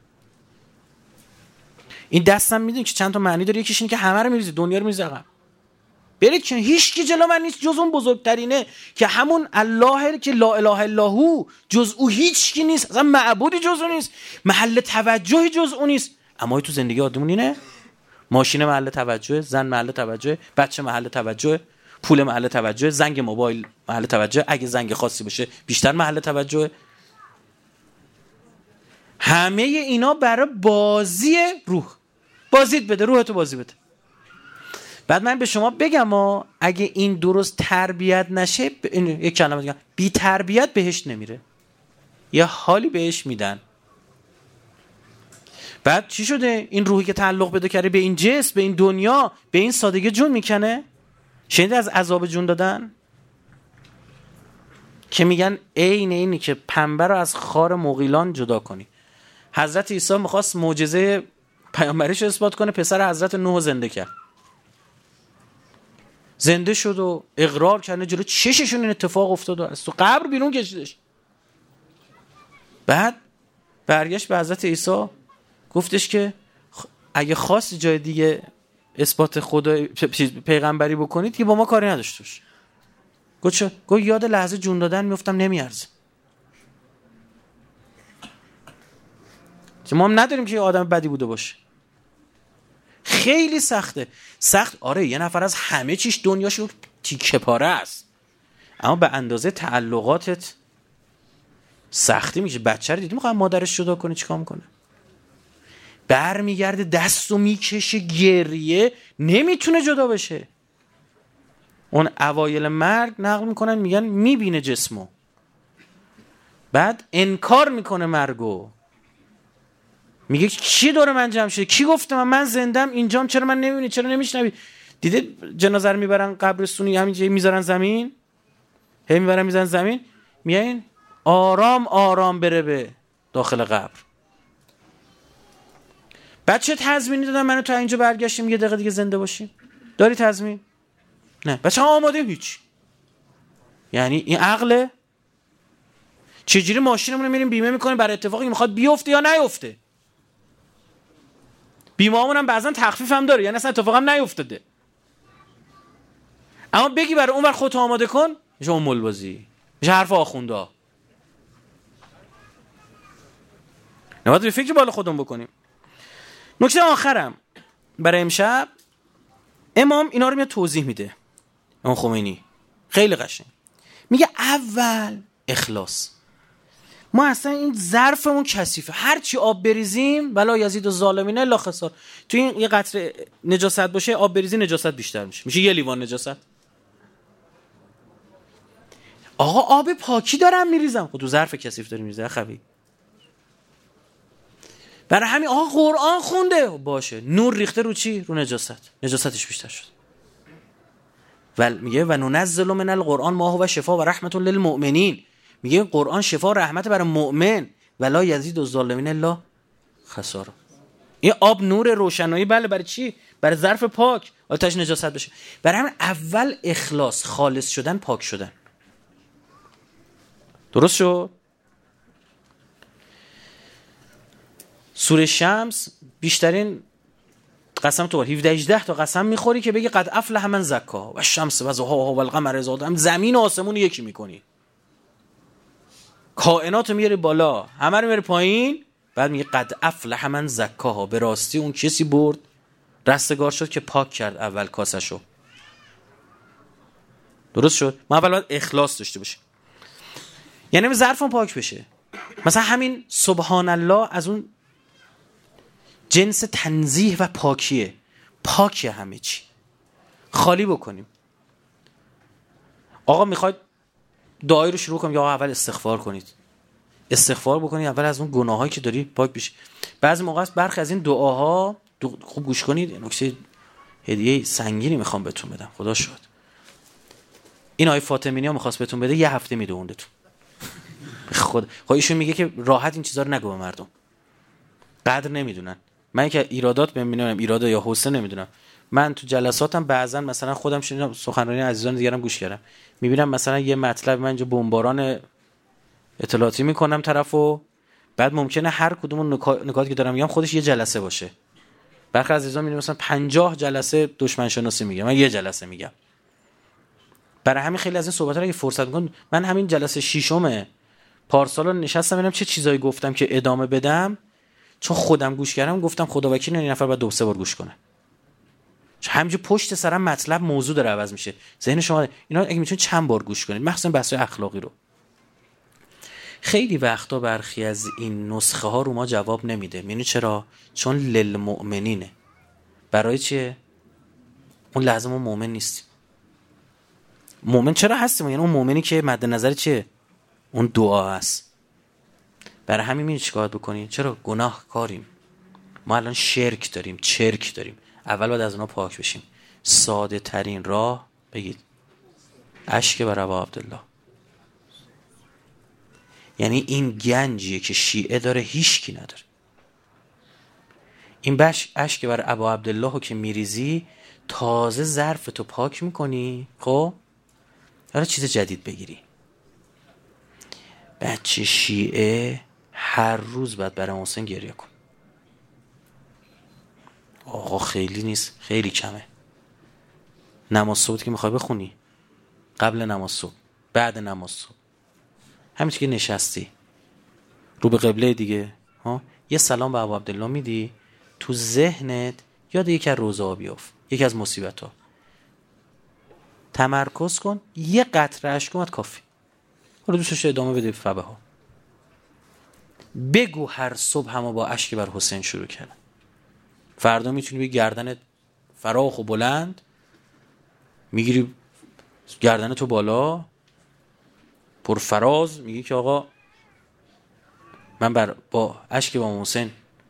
این دستم میدونی که چند تا معنی داره. یکیش اینه که همه رو میریزی، دنیا رو میریزی عقب. برید که هیچ کی جلو من نیست جز اون بزرگترینه که همون الله که لا اله الا هو، جز او هیچ کی نیست، اصلا معبودی جز او نیست، محل توجهی جز او نیست. اما تو زندگی آدمون اینه، ماشین محل توجه، زن محل توجه، بچه محل توجه، پول محل توجه، زنگ موبایل محل توجه، اگه زنگ خاصی باشه بیشتر محل توجه. همه اینا برای بازی روح. بازیت بده، روحتو بازی بده. بعد من به شما بگم ما اگه این درست تربیت نشه، یک کلمه دیگه، بی تربیت بهش نمیره، یه حالی بهش میدن. بعد چی شده؟ این روحی که تعلق پیدا کرده به این جسم، به این دنیا، به این سادگی جون میکنه. شنیدی از عذاب جون دادن که میگن عین اینی که پنبه رو از خار مغیلان جدا کنی. حضرت عیسی میخواست معجزه پیامبریش اثبات کنه، پسر حضرت نوح زنده کرد، زنده شد و اقرار کرد، جلو چششون این اتفاق افتاد و از تو قبر بیرون کشیدش. بعد برگشت به حضرت عیسی گفتش که اگه خواست جای دیگه اثبات خدا پیغمبری بکنید که با ما کاری نداشتوش. گفت چه؟ گفت یاد لحظه جون دادن میفتم نمیارزه. ما هم نداریم که یه آدم بدی بوده باشه. خیلی سخته. سخت آره، یه نفر از همه چیش دنیاش رو تیکه پاره است، اما به اندازه تعلقاتت سختی میشه. بچه رو دیدی میخواد مادرش جدا کنه، چیکار میکنه؟ برمیگرده دستو میکشه، گریه، نمیتونه جدا بشه. اون اوایل مرگ نقل میکنن میگن میبینه جسمو، بعد انکار میکنه مرگو، میگه کی داره من جمع شده؟ کی گفته من من زندم اینجام؟ چرا من نمیبینی؟ چرا نمیشنوی؟ دیده جنازه رو میبرن قبرستونی همینجوری میذارن زمین، هی میبرن میذارن زمین، میگن آرام آرام بره به داخل قبر. بچه تضمینی دادن منو تا اینجا برگشتیم یه دقیقه دیگه زنده باشیم؟ داری تضمین؟ نه. بچه ها آماده هیچ. یعنی این عقله؟ چجوری ماشینمون رو میریم بیمه میکنیم برای اتفاقی که میخواد بیفته یا نیفته؟ بیمه همون هم بعضا تخفیف هم داره، یعنی اصلا اتفاق هم نیفتاده، اما بگی برای اون ور خودت آماده کن، میشه اون ملبازی، میشه حرف آخوندا. نباید به فکر بالا خودمون بکنیم. نکته آخرم برای امشب، امام اینا رو میاد توضیح میده، امام خمینی خیلی قشنگ میگه اول اخلاص. ما اصلا این ظرفمون کثیفه، هر چی آب بریزیم ولا یزید الظالمین الا خسار. تو این یه قطره نجاست باشه، آب بریزی نجاست بیشتر میشه، میشه یه لیوان نجاست. آقا آب پاکی دارم میریزم، خب تو ظرف کثیف داری میریزه خبی. برای همین آقا قرآن خونده، باشه نور ریخته رو چی؟ رو نجاست، نجاستش بیشتر شد. ول میگه و ننزل من القرآن ما هو شفا و رحمت للمؤمنین. میگه قرآن شفا و رحمت برای مؤمن، ولا یزید الظالمین الا خسارا. این آب نور روشنایی، بله برای چی؟ برای ظرف پاک، آتش نجاست بشه. برای همین اول اخلاص، خالص شدن، پاک شدن. درست شد؟ سوره شمس بیشترین قسم تو هفده هجده تا قسم میخوری که بگی قد افلح من زکاها و الشمس و ضحاها و القمر اذا تلاها. زمین و آسمون یکی میکنی، کائنات رو میاری بالا، همه رو میاری پایین، بعد میگه قد افلح من زکاها. به راستی اون کسی برد رستگار شد که پاک کرد اول کاسشو. درست شد؟ ما اول باید اخلاص داشته باشیم، یعنی ظرفم پاک بشه. مثلا همین سبحان الله از اون جنس تنزیه و پاکیه، پاکه همه چی، خالی بکنیم. آقا میخواید دعایی رو شروع کنیم، یا اول استغفار کنید، استغفار بکنید اول از اون گناهایی که داری پاک بشی. بعضی موقع است برخی از این دعاها دو... خوب گوش کنید، نکته هدیه سنگینی میخوام بهتون بدم. خدا شد این آیه فاطمینی ها میخواست بهتون بده، یه هفته میدووندتون. خود خب ایشون میگه که راحت این چیزا رو نگو به مردم، قدر نمیدونن. من که ایرادات ببینم، ایرادا یا حسه نمیدونم. من تو جلساتم بعضا مثلا خودم شنیدم، سخنرانی عزیزان دیگرم گوش کردم، میبینم مثلا یه مطلب من اینجا بمباران اطلاعاتی میکنم طرفو، بعد ممکنه هر کدوم نکاتی که دارم میگم خودش یه جلسه باشه. برخی از عزیزان میبینم مثلا پنجاه جلسه دشمن شناسی میگم، من یه جلسه میگم. برای همین خیلی از این صحبت‌ها رو اگه فرصت می‌کنم، من همین جلسه ششم پارسال نشستم ببینم چه چیزایی گفتم که ادامه بدم، چون خودم گوش کردم گفتم خدا وکیل این نفر بعد دو سه بار گوش کنه. همینجور پشت سرم مطلب موضوع داره عوض میشه. ذهن شما اینا اگه میتونید چند بار گوش کنید، مخصوصا بحث اخلاقی رو. خیلی وقتا برخی از این نسخه ها رو ما جواب نمیده. میدونی چرا؟ چون للمؤمنینه. برای چیه؟ اون لحظه ما مؤمن نیستیم. مؤمن چرا هستیم؟ یعنی اون مؤمنی که مد نظر چیه؟ اون دعا هست. برای همین می‌بینید چیکار بکنید؟ چرا گناه کاریم؟ ما الان شرک داریم، چرک داریم. اول باید از اونها پاک بشیم. ساده ترین راه بگید اشک بر ابا عبدالله. یعنی این گنجیه که شیعه داره هیچکی نداره. این بش اشک بر ابا عبدالله رو که میریزی تازه ظرف تو پاک میکنی. خب حالا چیز جدید بگیری. بچه شیعه هر روز باید برای حسین گریه کن. آقا خیلی نیست، خیلی کمه. نماز صبح که میخوای بخونی، قبل نماز صبح، بعد نماز صبح، همین که نشستی رو به قبله دیگه ها، یه سلام به ابو عبدالله میدی، تو ذهنت یاد یکی از روزا بیافت، یکی از مصیبت‌ها، تمرکز کن، یه قطره اشک اومد کافی. حالا دوستش ادامه بده فبه ها. بگو هر صبح همه با اشک بر حسین شروع کردن. فردا میتونی بگی گردنت فراخ و بلند، میگیری گردنتو بالا پر فراز، میگی که آقا من بر با اشک با حسین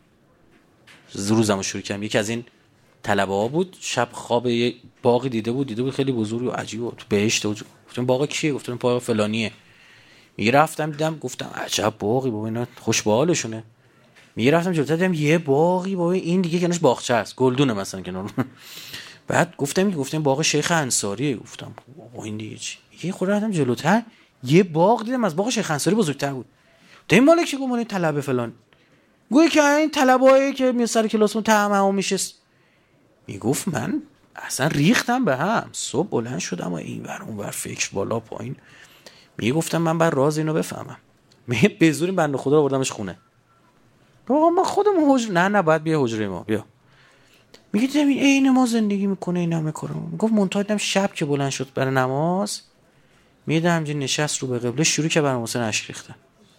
روزمو شروع کردم. یکی از این طلبه ها بود، شب خواب یه باغی دیده بود، دیده بود خیلی بزرگ و عجیب بود، تو بهشت بود. گفتم باغ کیه؟ گفتم باغ فلانیه. میگه رفتم دیدم، گفتم عجب باغی بابا، اینا خوش به حالشونه. میگه رفتم جلوتر دیدم یه باغی بابا، این دیگه کنارش باغچه است، گلدونه مثلا کنار. بعد گفتم گفتم باغ شیخ انصاریه. گفتم آقا این دیگه چی؟ یه خورده رفتم جلوتر، یه باغ دیدم از باغ شیخ انصاری بزرگتر بود. این مالک چه گفت طلبه فلان. گویا که این طلبه‌ای که می سر کلاسمون تمام میشه. میگفت من اصلا ریختم به هم. صبح بلند شدم و این ور اون ور فکر بالا پایین. میگفتم من بر راز اینو بفهمم. میگه به زور بنده خدا رو بردمش خونه. آقا ما خودمون حجره، نه نه باید بیا حجره ما بیا. میگه دیدم این عین ما زندگی میکنه این همه کارو. میگفت منتها دیدم شب که بلند شد برای نماز، میدم همینجوری نشست رو به قبله شروع که برام حسین اشک ریختن.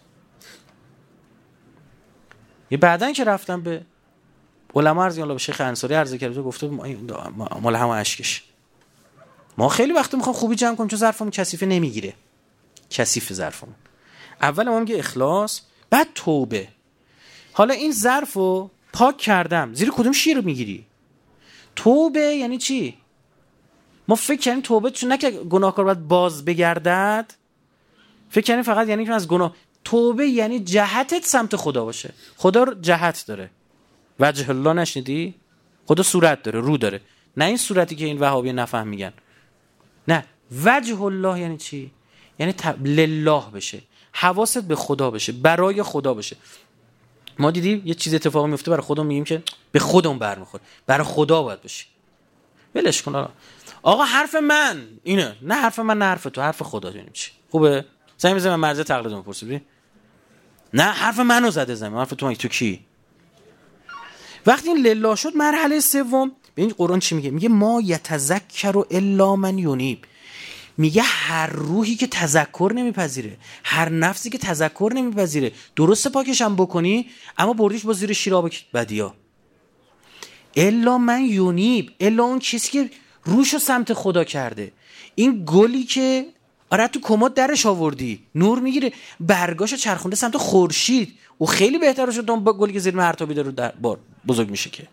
یه بعدن که رفتم به علما عرض الله به شیخ انصاری عرض کرد، گفته مال هم اشکش. ما خیلی وقت میخوام خوبی جمع کنم چون ظرفمون کثیفه نمیگیره. کثیف ظرفمون. اول ما میگه اخلاص، بعد توبه. حالا این ظرفو پاک کردم، زیر کدوم شیر رو میگیری؟ توبه یعنی چی؟ ما فکر کنیم توبه چون نه که گناهکار باید باز بگردد، فکر کنیم فقط یعنی که از گناه. توبه یعنی جهتت سمت خدا باشه. خدا جهت داره، وجه الله نشنیدی؟ خدا صورت داره، رو داره، نه این صورتی که این وهابی نفهم میگن. نه، وجه الله یعنی چی؟ یعنی تب... لله بشه، حواست به خدا بشه، برای خدا بشه. ما دیدیم یه چیز اتفاقی میفته برای خودمون میگیم که به خودمون برمیخوره، برای خدا باید باشه. ولش کن آقا. آقا حرف من اینه، نه حرف من نه حرف تو، حرف خدا. ببینیم چی خوبه. زمین بزنم من مرزه تقلیدمو پرسیدی. نه حرف منو زده زمین، حرف تو. تو کی؟ وقتی این لله شد مرحله سوم، ببین قرآن چی میگه؟ میگه ما یتذکر الا من ینیب. میگه هر روحی که تذکر نمیپذیره، هر نفسی که تذکر نمیپذیره، درسته پاکش هم بکنی اما بردیش با زیر شیراب بدیا. الا من ینیب، الا اون کسی که روشو سمت خدا کرده. این گلی که آره تو کمد درش آوردی نور میگیره، برگاشو چرخونده سمت خورشید، او خیلی بهتر شد اون گلی که زیر مرتابی داره در بار بزرگ میشه. که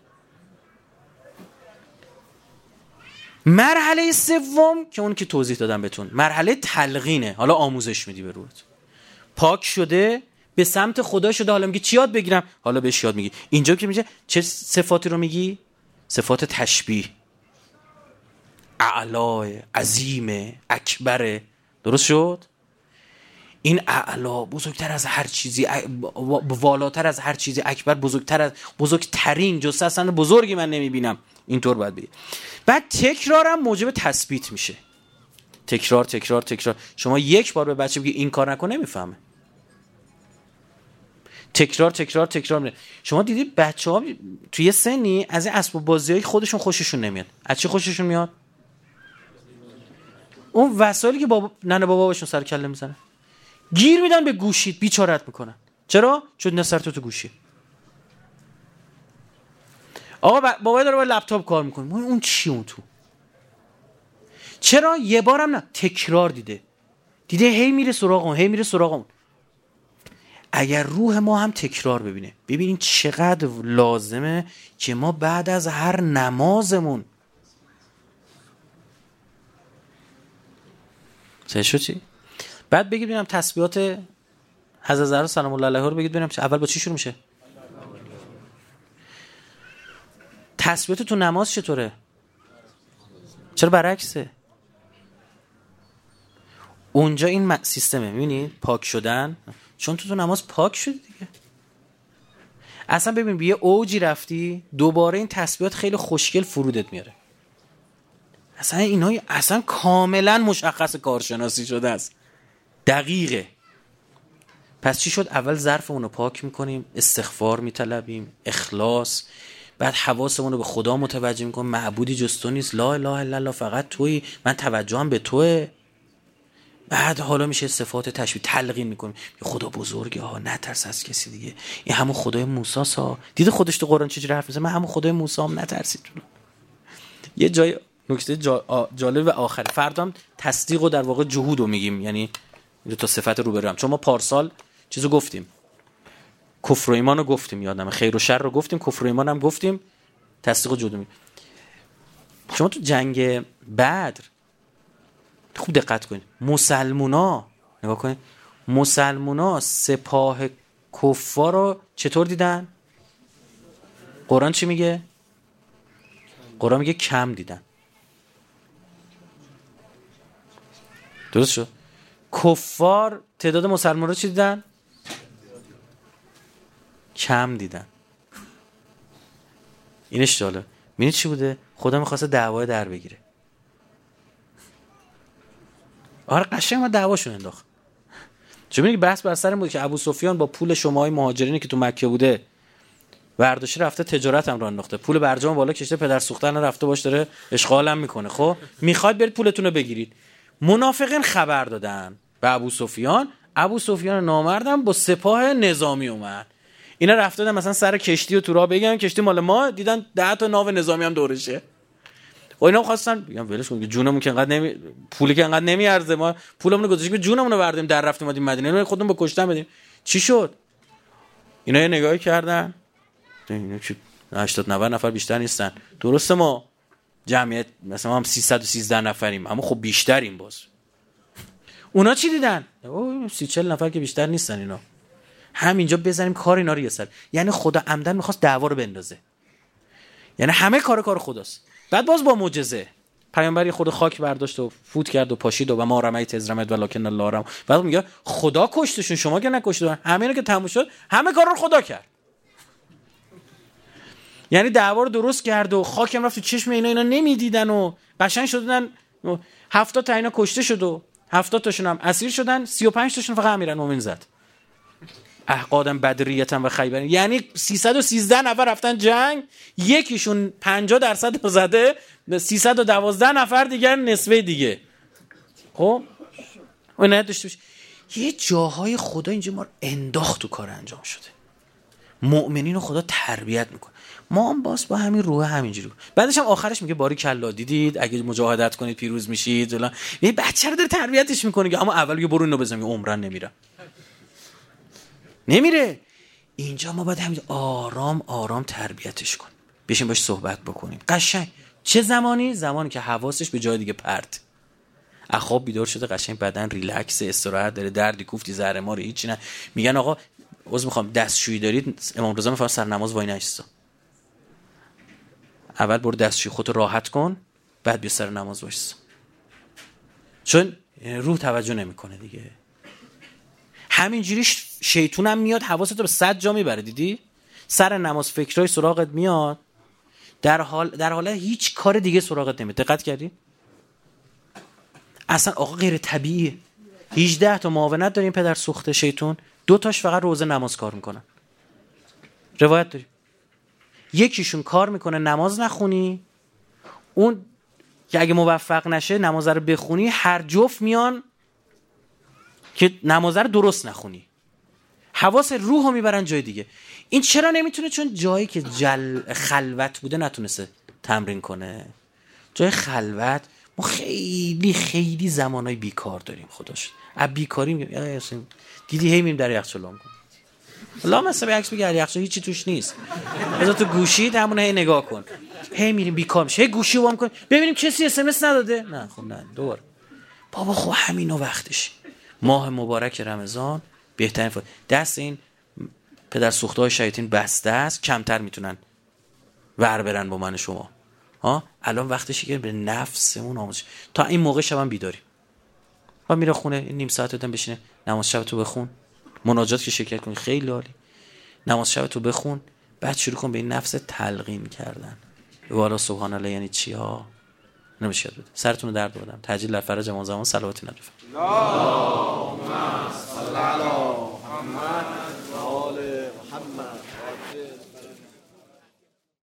مرحله سوم که اون که توضیح دادم بهتون، مرحله تلقینه. حالا آموزش میدی به روحت. پاک شده به سمت خدا شده، حالا میگی چی یاد بگیرم؟ حالا بهش یاد میگی. اینجا که میگه چه صفاتی رو میگی؟ صفات تشبیه، اعلای، عظیمه، اکبره. درست شد؟ این اعلا بزرگتر از هر چیزی، والاتر از هر چیزی، اکبر بزرگتر از بزرگترین، جز اصلا بزرگی من نمیبینم. اینطور باید بگی. بعد تکرارم موجب تثبیت میشه. تکرار تکرار تکرار. شما یک بار به بچه بگی این کار نکن نمیفهمه. تکرار تکرار تکرار میره. شما دیدید بچه‌ها توی سنی از این اسباب بازیای خودشون خوششون نمیاد. از چی خوششون میاد؟ اون وسایلی که بابا ننه بابا باشون سر کله میزنه. گیر میدن به گوشیت، بیچارت میکنن. چرا؟ چون نه سر تو تو گوشی. آقا بابا داره با لپتاپ کار میکنه. اون چی اون تو؟ چرا؟ یه بارم نه، تکرار دیده. دیده هی میره سراغ اون، هی میره سراغ اون. اگر روح ما هم تکرار ببینه، ببینین چقدر لازمه که ما بعد از هر نمازمون چه شو چی؟ بعد بگید ببینم تسبیحات حضرت زهرا سلام الله علیها رو بگید ببینم اول با چی شروع میشه؟ تسبیحات تو نماز چطوره؟ چرا برعکسه؟ اونجا این سیستمه، میبینید پاک شدن، چون تو تو نماز پاک شدی دیگه. اصلا ببین به یه اوجی رفتی، دوباره این تسبیحات خیلی خوشگل فرودت میاره. اصلا اینا اصلا کاملا مشخص کارشناسی شده است، دقیقه. پس چی شد؟ اول ظرفمون رو پاک میکنیم، استغفار میطلبیم، اخلاص، بعد حواسمون رو به خدا متوجه میکنیم، معبودی جز تو نیست، لا اله الا الله، فقط تویی، من توجهم به توئه. بعد حالا میشه صفات تشبیه تلقین میکنیم، خدا بزرگه ها، نترس از کسی دیگه، این همون خدای موسی ها. دیده خودش تو قرآن چجوری حرف میزنه؟ من همون خدای موسی هم، نترسید. یه جای نکته جا... جالب و آخر فردام تصدیق و در واقع جهود رو میگیم، یعنی دو تا صفت رو برام. چون ما پارسال چیزو گفتیم، کفر و ایمان رو گفتیم، یادمه خیر و شر رو گفتیم، کفر و ایمان هم گفتیم، تصدیق و جهود میگیم. شما تو جنگ بدر خوب دقت کنید، مسلمونا نگاه کنید، مسلمونا سپاه کفار رو چطور دیدن؟ قرآن چی میگه؟ قرآن میگه کم دیدن. درست شد؟ کفار تعداد مسلمان رو چی دیدن؟ کم دیدن. اینش جالب. می‌بینید چی بوده؟ خدا می‌خواسته دعوا در بگیره. آره قشنگ ما دعواشون انداخت. چون میگه بحث بر سر بود که ابو سفیان با پول شماهای مهاجرینی که تو مکه بوده برداشته رفته تجارت هم راه انداخته، پول برجام بالا کشته، پدر سوختن رفته باش داره اشغال هم میکنه. خب میخواد برید پولتون رو بگیرید. منافقین خبر دادن به ابو سفیان، ابو سفیان نامردم با سپاه نظامی اومد. اینا رفته دادن مثلا سر کشتی و تو راه بگن کشتی مال ما، دیدن ده تا ناو نظامی هم دورشه. و اینا خواستن بگم ولش کن، جونمون که انقدر نمی پولی که انقدر نمیارزه، ما پولمون رو گذاشتیم جونمون رو بردیم در رفتیم اومدیم مدینه، خودمون با کشتن بدیم. چی شد؟ اینا یه نگاهی کردن، اینا چی هشتاد نود نفر بیشتر نیستن. درسته ما جمعیت مثلا هم سیصد و سیزده نفریم، اما خب بیشتریم. باز اونا چی دیدن؟ اوه سی چهل نفر که بیشتر نیستن. اینا همینجا بزنیم کار اینا رو یه سر. یعنی خدا عمدن می‌خواست دعوا رو بندازه، یعنی همه کار کار خداست. بعد باز با معجزه پیامبری خود خاک برداشت و فوت کرد و پاشید و ما رمیت از رمت ولکن الله رم. بعد میگه خدا کشتشون، شما که نکشتون. همینا که تموم شد همه کارا رو خدا کرد. یعنی دعوا رو درست کرد و خاکم رفت تو چشم اینا، اینا نمیدیدن و قشنگ شدن. هفتاد تا اینا کشته شد و هفتاد تاشون هم اسیر شدن، سی و پنج تاشون فقط امیرالمومنین زد. احقادم بدریتم و خیبر، یعنی سیصد و سیزده نفر رفتن جنگ، یکیشون پنجاه درصد رو زده، سیصد و دوازده نفر دیگر نصفه دیگه. خب اون نداشته باشه. یه جاهای خدا اینجا ما رو انداخت تو کار انجام شده. مؤمنین رو خدا تربیت میکنه. ما هم باز با همین روح همینجوری. بعدش هم آخرش میگه باری کلا دیدید اگه مجاهدت کنید پیروز میشید. ولی یه بچه رو داره تربیتش میکنه که اما اول یه برو اینو بزنم عمرن نمیره. نمیره. اینجا ما باید همین آرام آرام تربیتش کنیم. بشین باش صحبت بکنیم. قشنگ. چه زمانی؟ زمانی که حواسش به جای دیگه پرت. اخواب بیدار شده، قشنگ بدن ریلکس، استراحت داره، دردی کوفتی زهر ما رو هیچی نه. میگن آقا عذر میخوام دستشویی دارید، امام رضا میفرماد سر نماز وای نشستا. اول برو دستشویی خودت راحت کن، بعد بیا سر نماز وایسا. چون روح توجه نمیکنه دیگه. همینجوری شیطون هم میاد حواست رو به صد جا میبره. دیدی؟ سر نماز فکرای سراغت میاد، در حال در حال هیچ کار دیگه سراغت نمیاد. دقت کردی؟ اصلا آقا غیر طبیعیه. هجده تا معاونت داریم پدر سوخته شیطون، دو تاش فقط روزه نماز کار میکنن. روایت داریم یکیشون کار میکنه نماز نخونی، اون که اگه موفق نشه نماز رو بخونی، هر جفت میان که نماز رو درست نخونی. حواس روح رو میبرن جای دیگه. این چرا نمیتونه؟ چون جایی که جل خلوت بوده نتونسته تمرین کنه. جای خلوت ما خیلی خیلی زمانای بیکار داریم. خداش اب بیکاری میگم دیدی هی میریم در یخچال لام کن. الله مثلا به عکس بگیر یخچال هیچی توش نیست، بذار تو گوشیت همون هی نگاه کن. هی میریم بیکار میشه، هی گوشی وام کن ببینیم کسی اس ام اس نداده. نه خب نه دوباره بابا خب همینو وقتش. ماه مبارک رمضان بهترین فاید. دست این پدر سوخته‌های شیاطین بسته است، کمتر میتونن ور برن با من شما. ها الان وقتشه که به نفسمون آموزش. تا این موقع شبم بیداریم. ها میره خونه نیم ساعت دادن بشینه نماز شب تو بخون، مناجات که شرکت کنی خیلی عالی، نماز شب تو بخون، بعد شروع کن به این نفس تلقین کردن. والا سبحان الله یعنی چی ها؟ نمیشه بده. سرتون رو درد بدم. تاجیل در فرج امام زمان صلواتی ندارم. اللهم صل علی محمد و آل محمد.